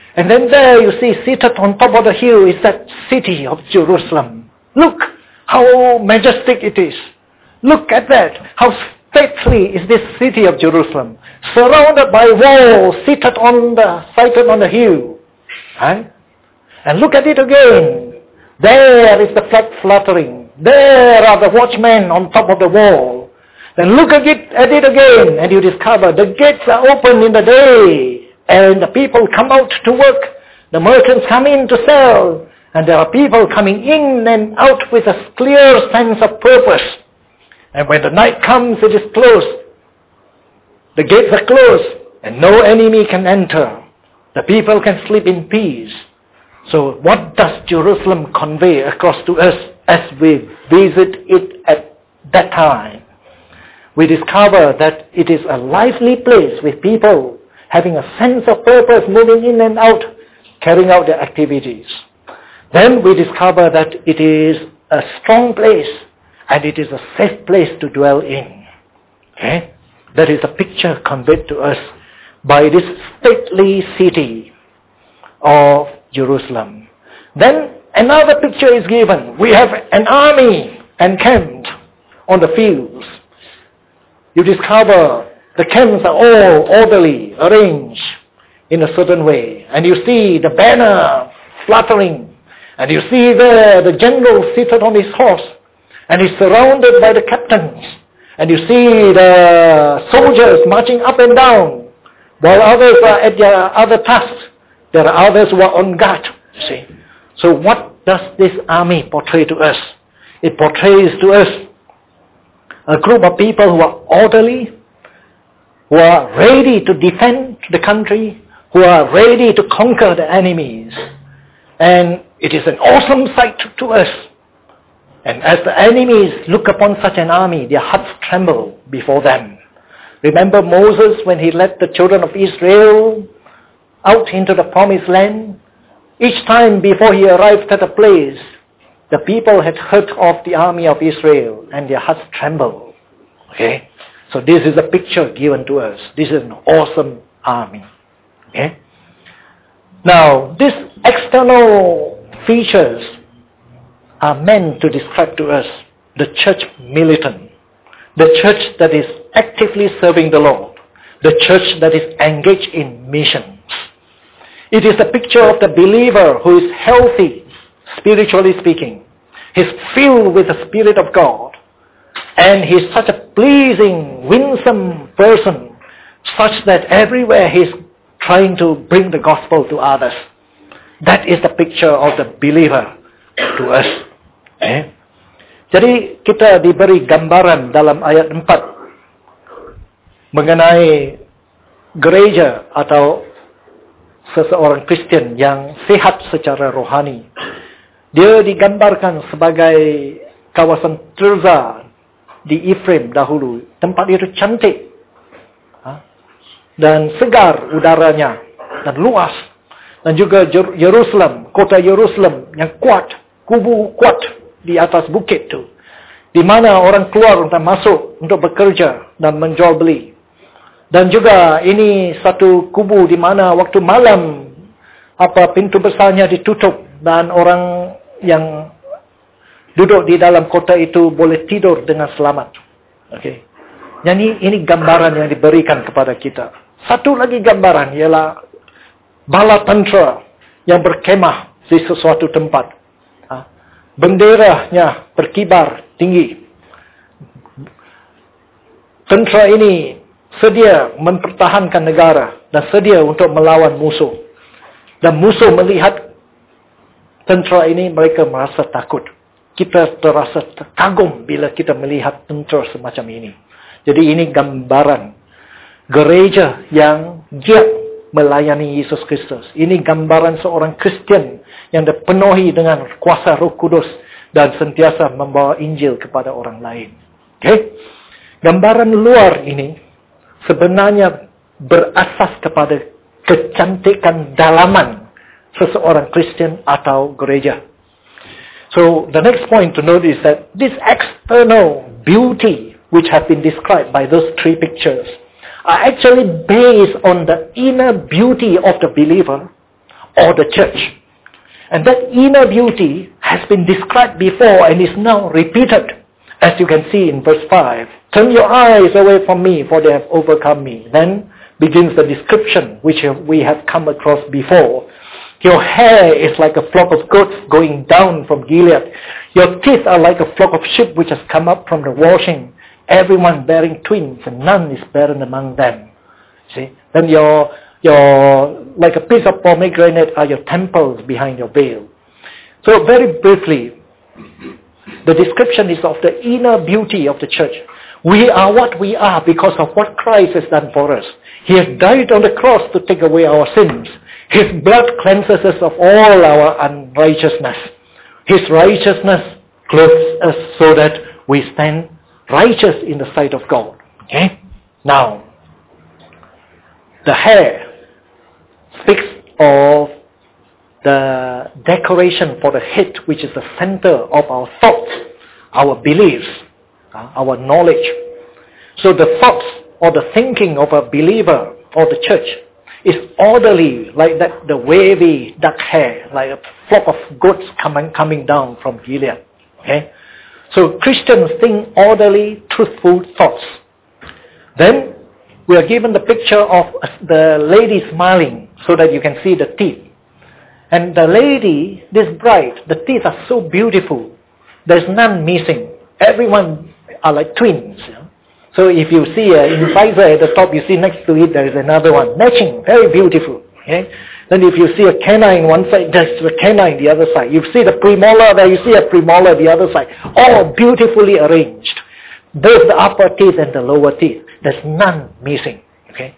And then there you see seated on top of the hill is that city of Jerusalem. Look how majestic it is. Look at that. How stately is this city of Jerusalem. Surrounded by walls, seated on the, sited on the hill. Right? And look at it again. There is the flag fluttering. There are the watchmen on top of the wall. Then look at it, at it again, and you discover the gates are open in the day, and the people come out to work. The merchants come in to sell, and there are people coming in and out with a clear sense of purpose. And when the night comes, it is closed. The gates are closed, and no enemy can enter. The people can sleep in peace. So what does Jerusalem convey across to us as we visit it at that time? We discover that it is a lively place with people having a sense of purpose, moving in and out, carrying out their activities. Then we discover that it is a strong place and it is a safe place to dwell in. Okay? That is a picture conveyed to us by this stately city of Jerusalem. Then another picture is given. We have an army encamped on the fields. You discover the camps are all orderly, arranged in a certain way. And you see the banner fluttering. And you see there the general seated on his horse. And he's surrounded by the captains. And you see the soldiers marching up and down. While others are at their other tasks. There are others who are on guard. See? So what does this army portray to us? It portrays to us a group of people who are orderly, who are ready to defend the country, who are ready to conquer the enemies. And it is an awesome sight to us. And as the enemies look upon such an army, their hearts tremble before them. Remember Moses when he led the children of Israel out into the promised land? Each time before he arrived at a place, the people had heard of the army of Israel and their hearts trembled. Okay? So this is a picture given to us. This is an awesome army. Okay? Now, these external features are meant to describe to us the church militant, the church that is actively serving the Lord, the church that is engaged in missions. It is a picture of the believer who is healthy, spiritually speaking. He's filled with the Spirit of God. And he's such a pleasing, winsome person, such that everywhere he's trying to bring the gospel to others. That is the picture of the believer to us. Eh? Jadi kita diberi gambaran dalam ayat empat mengenai gereja atau seseorang Kristen yang sehat secara rohani. Dia digambarkan sebagai kawasan Tirza di Efraim dahulu. Tempat itu cantik. Dan segar udaranya. Dan luas. Dan juga Jerusalem, kota Jerusalem yang kuat. Kubu kuat di atas bukit itu. Di mana orang keluar untuk masuk untuk bekerja dan menjual beli. Dan juga ini satu kubu di mana waktu malam apa pintu besarnya ditutup dan orang yang duduk di dalam kota itu boleh tidur dengan selamat. Okey. Jadi ini gambaran yang diberikan kepada kita. Satu lagi gambaran ialah bala tentera yang berkemah di sesuatu tempat. Ha? Benderanya berkibar tinggi. Tentera ini sedia mempertahankan negara dan sedia untuk melawan musuh. Dan musuh melihat tentera ini, mereka merasa takut. Kita terasa terkagum bila kita melihat tentera semacam ini. Jadi ini gambaran gereja yang giat melayani Yesus Kristus. Ini gambaran seorang Kristian yang dipenuhi dengan kuasa Roh Kudus dan sentiasa membawa Injil kepada orang lain. Okay? Gambaran luar ini sebenarnya berasas kepada kecantikan dalaman seseorang Kristen atau gereja. So the next point to note is that this external beauty which have been described by those three pictures are actually based on the inner beauty of the believer, or the church. And that inner beauty has been described before and is now repeated, as you can see in verse five. Turn your eyes away from me, for they have overcome me. Then begins the description which we have come across before. Your hair is like a flock of goats going down from Gilead. Your teeth are like a flock of sheep which has come up from the washing. Everyone bearing twins, and none is barren among them. See? Then your, your, like a piece of pomegranate are your temples behind your veil. So very briefly, the description is of the inner beauty of the church. We are what we are because of what Christ has done for us. He has died on the cross to take away our sins. His blood cleanses us of all our unrighteousness. His righteousness clothes us so that we stand righteous in the sight of God. Okay? Now, the hair speaks of the decoration for the head, which is the center of our thoughts, our beliefs, uh, our knowledge. So the thoughts or the thinking of a believer or the church is orderly, like that the wavy dark hair, like a flock of goats coming coming down from Gilead. Okay? So Christians think orderly, truthful thoughts. Then we are given the picture of the lady smiling so that you can see the teeth. And the lady, this bride, the teeth are so beautiful. There's none missing. Everyone are like twins. You know? So if you see an incisor at the top, you see next to it there is another one. Matching, very beautiful. Okay? Then if you see a canine one side, there's a canine the other side. You see the premolar there, you see a premolar the other side. All beautifully arranged. Both the upper teeth and the lower teeth. There's none missing. Okay?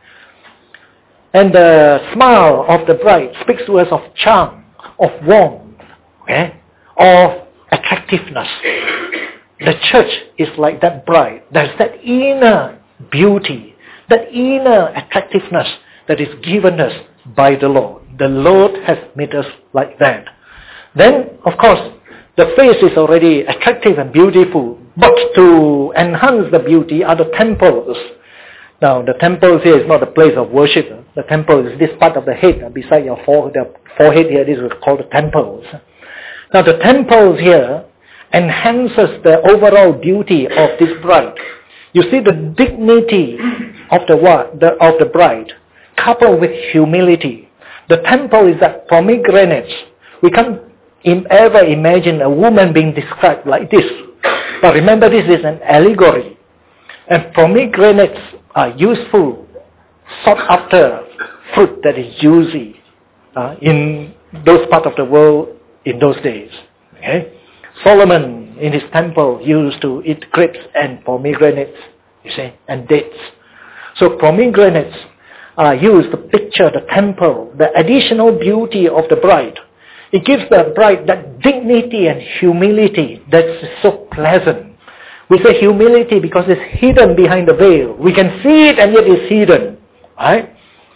And the smile of the bride speaks to us of charm, of warmth, okay? Of attractiveness. The church is like that bride. There's that inner beauty, that inner attractiveness that is given us by the Lord. The Lord has made us like that. Then, of course, the face is already attractive and beautiful, but to enhance the beauty are the temples. Now, the temples here is not a place of worship. The temple is this part of the head, beside your forehead, the forehead here, this is called the temples. Now, the temples here enhances the overall beauty of this bride. You see the dignity of the, the of the bride, coupled with humility. The temple is like pomegranates. We can't ever imagine a woman being described like this. But remember, this is an allegory. And pomegranates are useful, sought after fruit that is juicy uh, in those parts of the world in those days. Okay? Solomon in his temple used to eat grapes and pomegranates, you see, and dates. So pomegranates are used to picture the temple, the additional beauty of the bride. It gives the bride that dignity and humility that's so pleasant. We say humility because it's hidden behind the veil. We can see it and yet it's hidden. Right?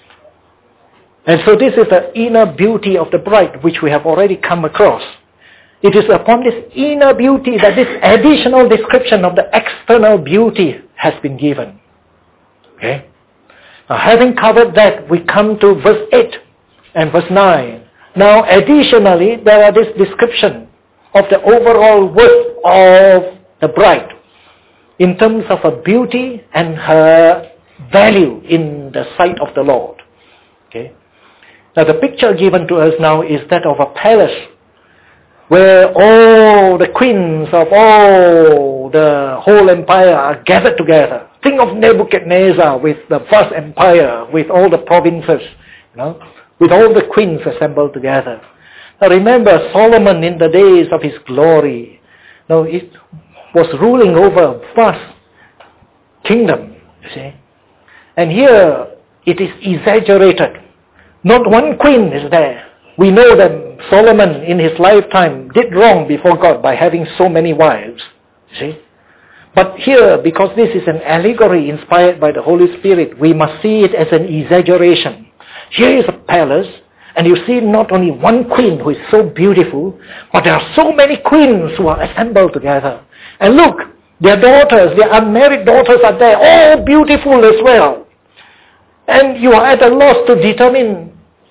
And so this is the inner beauty of the bride which we have already come across. It is upon this inner beauty that this additional description of the external beauty has been given. Okay? Now having covered that, we come to verse eight and verse nine. Now additionally, there are this description of the overall worth of the bride in terms of her beauty and her value in the sight of the Lord. Okay? Now the picture given to us now is that of a palace where all the queens of all the whole empire are gathered together. Think of Nebuchadnezzar with the vast empire, with all the provinces, you know, with all the queens assembled together. Now remember, Solomon in the days of his glory, you know, it was ruling over a vast kingdom, you see. And here it is exaggerated. Not one queen is there. We know that Solomon in his lifetime did wrong before God by having so many wives, you see. But here, because this is an allegory inspired by the Holy Spirit, we must see it as an exaggeration. Here is a palace, and you see not only one queen who is so beautiful, but there are so many queens who are assembled together. And look, their daughters, their unmarried daughters are there, all beautiful as well. And you are at a loss to determine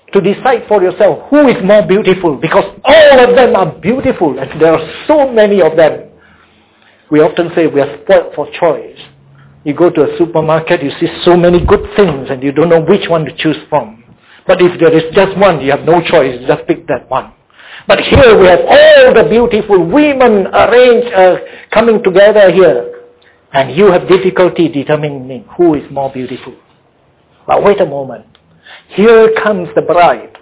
to decide for yourself who is more beautiful, because all of them are beautiful and there are so many of them. We often say we are spoiled for choice. You go to a supermarket, you see so many good things and you don't know which one to choose from. But if there is just one, you have no choice, just pick that one. But here we have all the beautiful women arranged, uh, coming together here. And you have difficulty determining who is more beautiful. But wait a moment. Here comes the bride.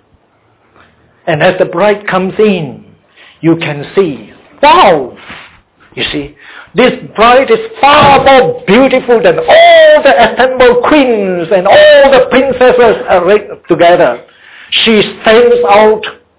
And as the bride comes in, you can see, wow! You see, this bride is far more beautiful than all the assembled queens and all the princesses arrayed together. She stands out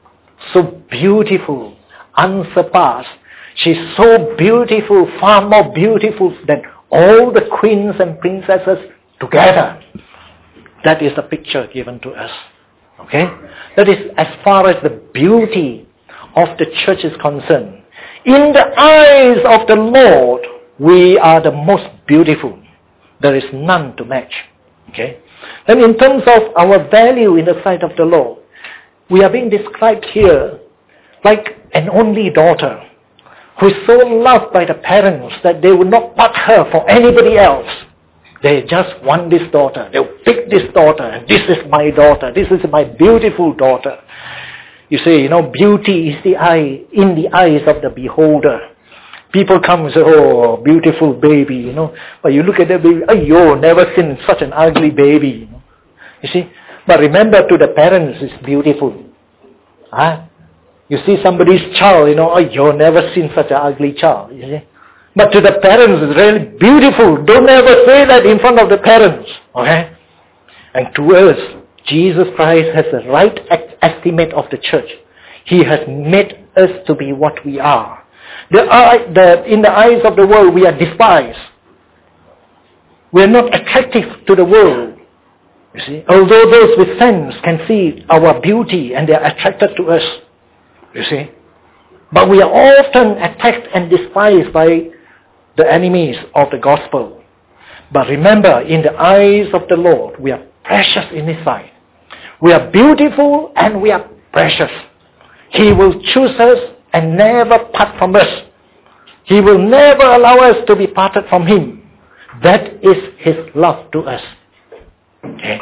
so beautiful, unsurpassed. She's so beautiful, far more beautiful than all the queens and princesses together. That is the picture given to us. Okay? That is as far as the beauty of the church is concerned. In the eyes of the Lord, we are the most beautiful. There is none to match. Okay? Then in terms of our value in the sight of the Lord, we are being described here like an only daughter who is so loved by the parents that they would not part her for anybody else. They just want this daughter. They'll pick this daughter, and this is my daughter. This is my beautiful daughter. You say, you know, beauty is the eye, in the eyes of the beholder. People come and say, oh, beautiful baby, you know. But you look at the baby, ayyo, never seen such an ugly baby. You know? You see? But remember, to the parents, it's beautiful. Huh? You see somebody's child, you know, ayyo, never seen such an ugly child. You see? But to the parents, it's really beautiful. Don't ever say that in front of the parents. Okay? And to us, Jesus Christ has the right estimate of the church. He has made us to be what we are. The, eye, the, in the eyes of the world, we are despised. We are not attractive to the world. You see, although those with sense can see our beauty and they are attracted to us. You see, but we are often attacked and despised by the enemies of the gospel. But remember, in the eyes of the Lord, we are precious in His sight. We are beautiful and we are precious. He will choose us and never part from us. He will never allow us to be parted from Him. That is His love to us. Okay.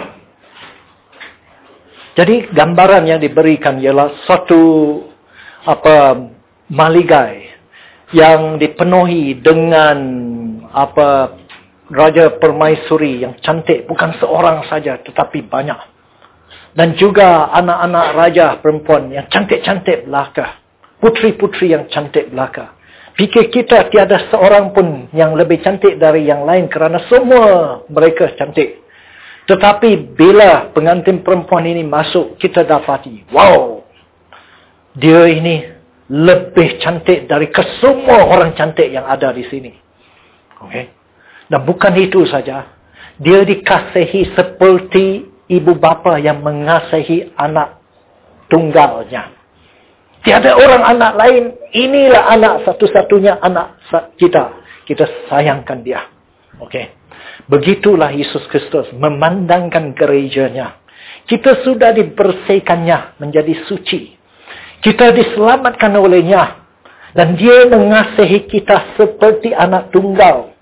Jadi gambaran yang diberikan ialah suatu apa maligai yang dipenuhi dengan apa raja permaisuri yang cantik, bukan seorang saja tetapi banyak. Dan juga anak-anak raja perempuan yang cantik-cantik belaka. Putri-putri yang cantik belaka. Fikir kita tiada seorang pun yang lebih cantik dari yang lain kerana semua mereka cantik. Tetapi bila pengantin perempuan ini masuk, kita dapati, wow, dia ini lebih cantik dari kesemua orang cantik yang ada di sini. Okay? Dan bukan itu saja, dia dikasihi seperti ibu bapa yang mengasihi anak tunggalnya. Tiada orang anak lain, inilah anak satu-satunya anak kita. Kita sayangkan dia. Okay. Begitulah Yesus Kristus memandangkan gerejanya. Kita sudah dibersihkannya menjadi suci. Kita diselamatkan olehnya. Dan dia mengasihi kita seperti anak tunggal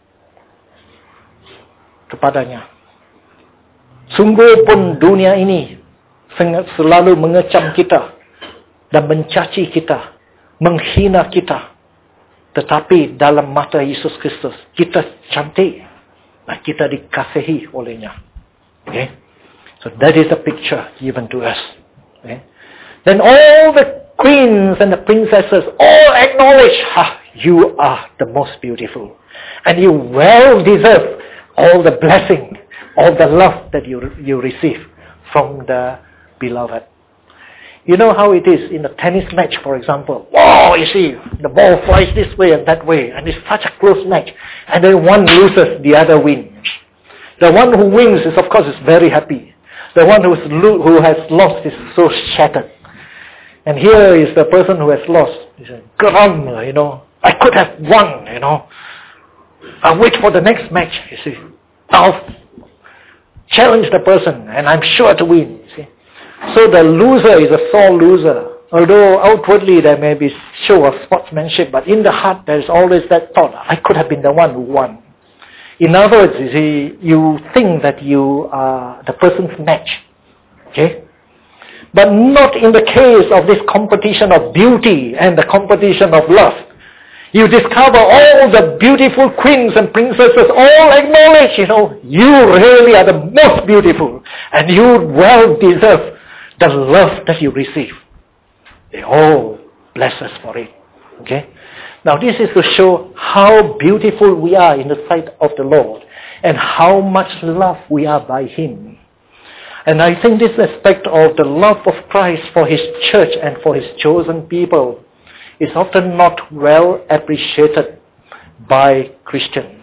kepadanya. Sungguh pun dunia ini selalu mengecam kita dan mencaci kita, menghina kita. Tetapi dalam mata Yesus Kristus, kita cantik dan kita dikasihi olehnya. Okay? So that is the picture given to us. Okay? Then all the queens and the princesses all acknowledge, ah, you are the most beautiful. And you well deserve all the blessing, all the love that you, you receive from the beloved. You know how it is in a tennis match, for example. Wow, you see, the ball flies this way and that way, and it's such a close match. And then one loses, the other wins. The one who wins is, of course, is very happy. The one who's lo- who has lost is so shattered. And here is the person who has lost. He says, "Grum, you know, I could have won, you know. I'll wait for the next match, you see. I'll challenge the person, and I'm sure to win, you see." So the loser is a sore loser. Although outwardly there may be show of sportsmanship, but in the heart there is always that thought, I could have been the one who won. In other words, you see, you think that you are the person's match. Okay? But not in the case of this competition of beauty and the competition of love. You discover all the beautiful queens and princesses all acknowledge, you know, you really are the most beautiful and you well deserve the love that you receive. They all bless us for it. Okay? Now this is to show how beautiful we are in the sight of the Lord and how much love we are by Him. And I think this aspect of the love of Christ for His church and for His chosen people is often not well appreciated by Christians.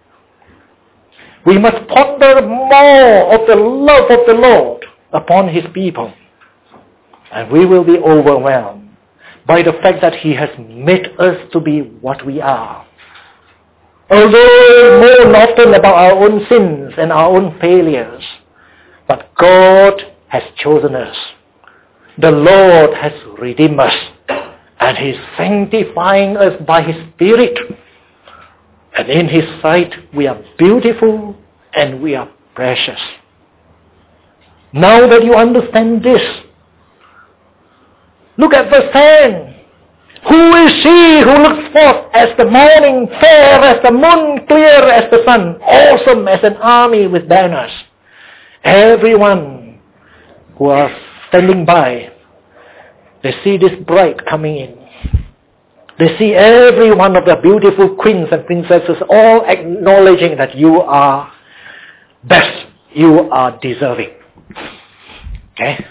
We must ponder more of the love of the Lord upon His people. And we will be overwhelmed by the fact that He has made us to be what we are. Although we mourn often about our own sins and our own failures, but God has chosen us. The Lord has redeemed us. And He is sanctifying us by His Spirit. And in His sight we are beautiful and we are precious. Now that you understand this, look at verse ten. Who is she who looks forth as the morning, fair as the moon, clear as the sun, awesome as an army with banners? Everyone who are standing by, they see this bride coming in. They see every one of the beautiful queens and princesses all acknowledging that you are best, you are deserving. Okay?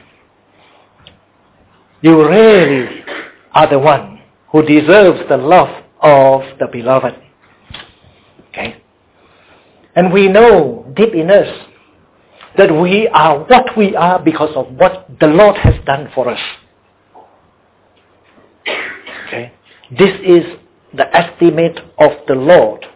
You really are the one who deserves the love of the beloved. Okay? And we know deep in us that we are what we are because of what the Lord has done for us. Okay? This is the estimate of the Lord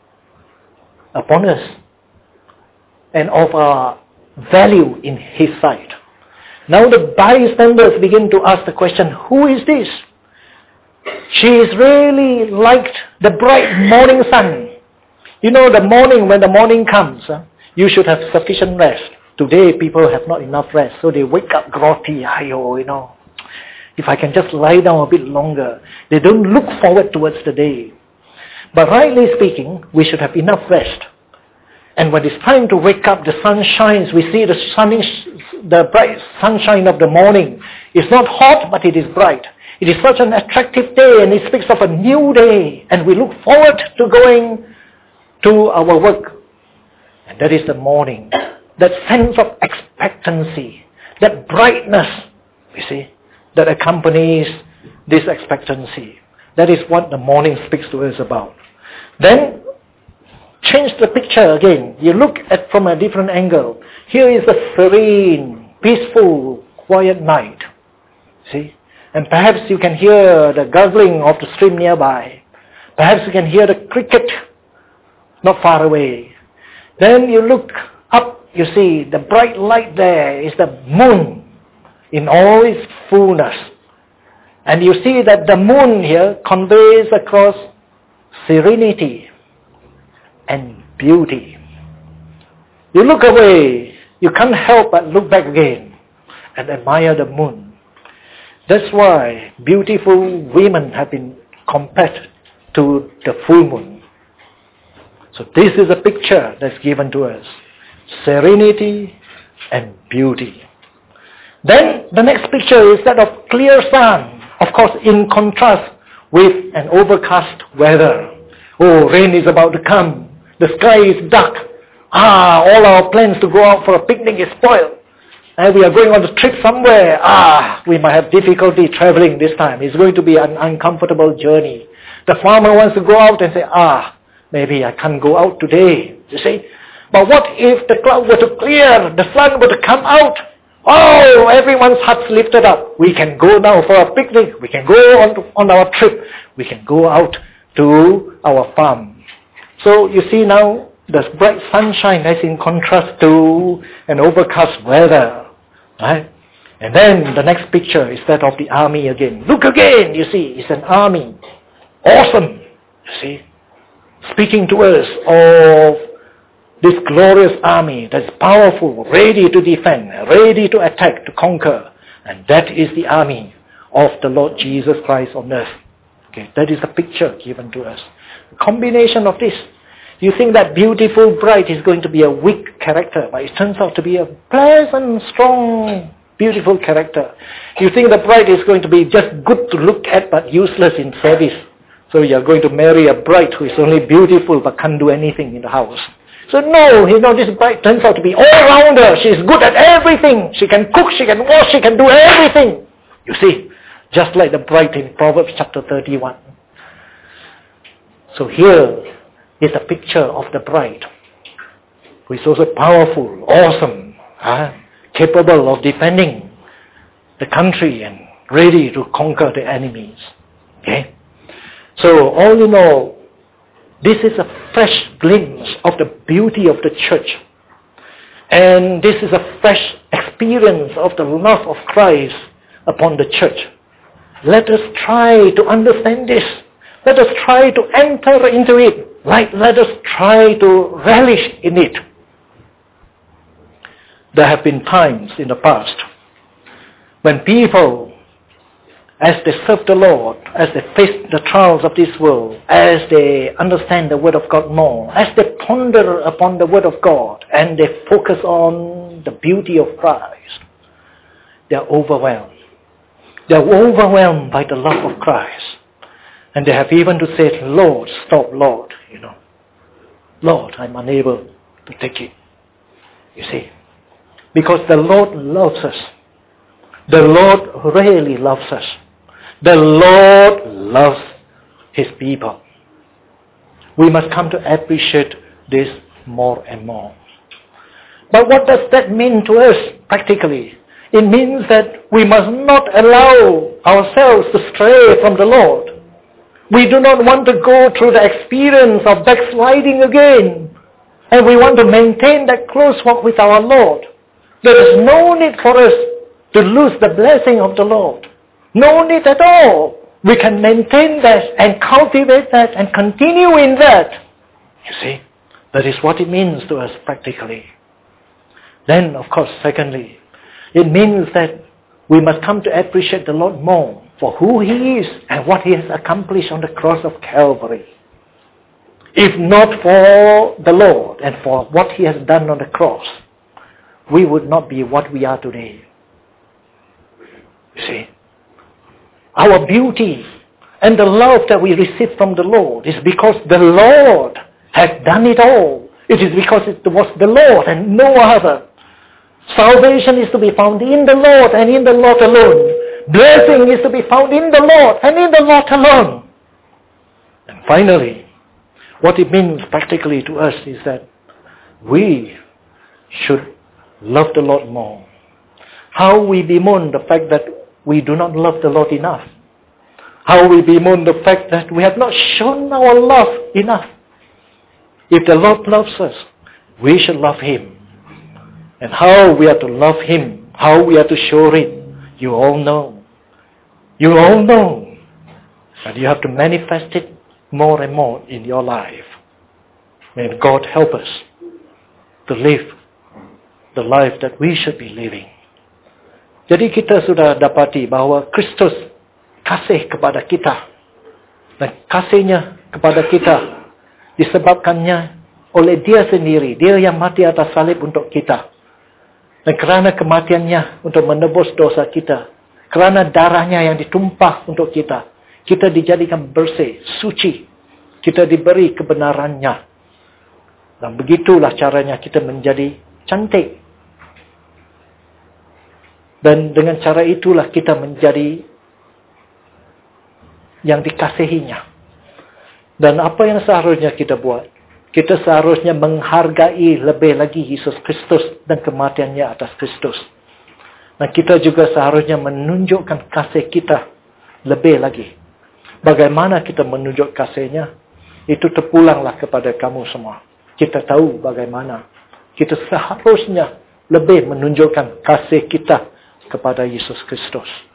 upon us and of our value in His sight. Now the bystanders begin to ask the question, who is this? She is really like the bright morning sun. You know, the morning, when the morning comes, huh, you should have sufficient rest. Today people have not enough rest, so they wake up groggy, ayo, you know. If I can just lie down a bit longer. They don't look forward towards the day. But rightly speaking, we should have enough rest. And when it's time to wake up, the sun shines. We see the, sun is, the bright sunshine of the morning. It's not hot, but it is bright. It is such an attractive day, and it speaks of a new day. And we look forward to going to our work. And that is the morning. That sense of expectancy, that brightness, you see, that accompanies this expectancy. That is what the morning speaks to us about. Then, change the picture again. You look at from a different angle. Here is a serene, peaceful, quiet night. See? And perhaps you can hear the gurgling of the stream nearby. Perhaps you can hear the cricket not far away. Then you look up, you see the bright light there is the moon in all its fullness. And you see that the moon here conveys across serenity and beauty. You look away, you can't help but look back again and admire the moon. That's why beautiful women have been compared to the full moon. So this is a picture that's given to us. Serenity and beauty. Then the next picture is that of clear sun, of course in contrast with an overcast weather. Oh, rain is about to come. The sky is dark. Ah, all our plans to go out for a picnic is spoiled. And we are going on a trip somewhere. Ah, we might have difficulty traveling this time. It's going to be an uncomfortable journey. The farmer wants to go out and say, ah, maybe I can't go out today. You see? But what if the cloud were to clear, the sun were to come out? Oh, everyone's hearts lifted up. We can go now for a picnic. We can go on, to, on our trip. We can go out to our farm. So you see now, the bright sunshine is in contrast to an overcast weather. Right? And then the next picture is that of the army again. Look again, you see, it's an army. Awesome, you see. Speaking to us of this glorious army that's powerful, ready to defend, ready to attack, to conquer. And that is the army of the Lord Jesus Christ on earth. Okay, that is the picture given to us. A combination of this. You think that beautiful bride is going to be a weak character, but it turns out to be a pleasant, strong, beautiful character. You think the bride is going to be just good to look at but useless in service. So you're going to marry a bride who is only beautiful but can't do anything in the house. So no, you know, this bride turns out to be all-rounder. She's good at everything. She can cook, she can wash, she can do everything. You see, just like the bride in Proverbs chapter thirty-one. So here is a picture of the bride, who is also powerful, awesome, huh? capable of defending the country and ready to conquer the enemies. Okay? So all in all, this is a fresh glimpse of the beauty of the church. And this is a fresh experience of the love of Christ upon the church. Let us try to understand this. Let us try to enter into it. Like, let us try to relish in it. There have been times in the past when people, as they serve the Lord, as they face the trials of this world, as they understand the Word of God more, as they ponder upon the Word of God, and they focus on the beauty of Christ, they are overwhelmed. They are overwhelmed by the love of Christ. And they have even to say, Lord, stop, Lord, you know. Lord, I'm unable to take it. You see. Because the Lord loves us. The Lord really loves us. The Lord loves His people. We must come to appreciate this more and more. But what does that mean to us practically? It means that we must not allow ourselves to stray from the Lord. We do not want to go through the experience of backsliding again. And we want to maintain that close walk with our Lord. There is no need for us to lose the blessing of the Lord. No need at all. We can maintain that and cultivate that and continue in that. You see, that is what it means to us practically. Then, of course, secondly, it means that we must come to appreciate the Lord more for who He is and what He has accomplished on the cross of Calvary. If not for the Lord and for what He has done on the cross, we would not be what we are today. You see, our beauty and the love that we receive from the Lord is because the Lord has done it all. It is because it was the Lord and no other. Salvation is to be found in the Lord and in the Lord alone. Blessing is to be found in the Lord and in the Lord alone. And finally, what it means practically to us is that we should love the Lord more. How we bemoan the fact that we do not love the Lord enough. How we bemoan the fact that we have not shown our love enough. If the Lord loves us, we should love Him. And how we are to love Him, how we are to show it, you all know. You all know. And you have to manifest it more and more in your life. May God help us to live the life that we should be living. Jadi kita sudah dapati bahawa Kristus kasih kepada kita. Dan kasihnya kepada kita disebabkannya oleh Dia sendiri. Dia yang mati atas salib untuk kita. Dan kerana kematiannya untuk menebus dosa kita. Kerana darahnya yang ditumpah untuk kita. Kita dijadikan bersih, suci. Kita diberi kebenarannya. Dan begitulah caranya kita menjadi cantik. Dan dengan cara itulah kita menjadi yang dikasihinya. Dan apa yang seharusnya kita buat? Kita seharusnya menghargai lebih lagi Yesus Kristus dan kematiannya atas Kristus. Dan kita juga seharusnya menunjukkan kasih kita lebih lagi. Bagaimana kita menunjuk kasihnya? Itu terpulanglah kepada kamu semua. Kita tahu bagaimana. Kita seharusnya lebih menunjukkan kasih kita kepada Yesus Kristus.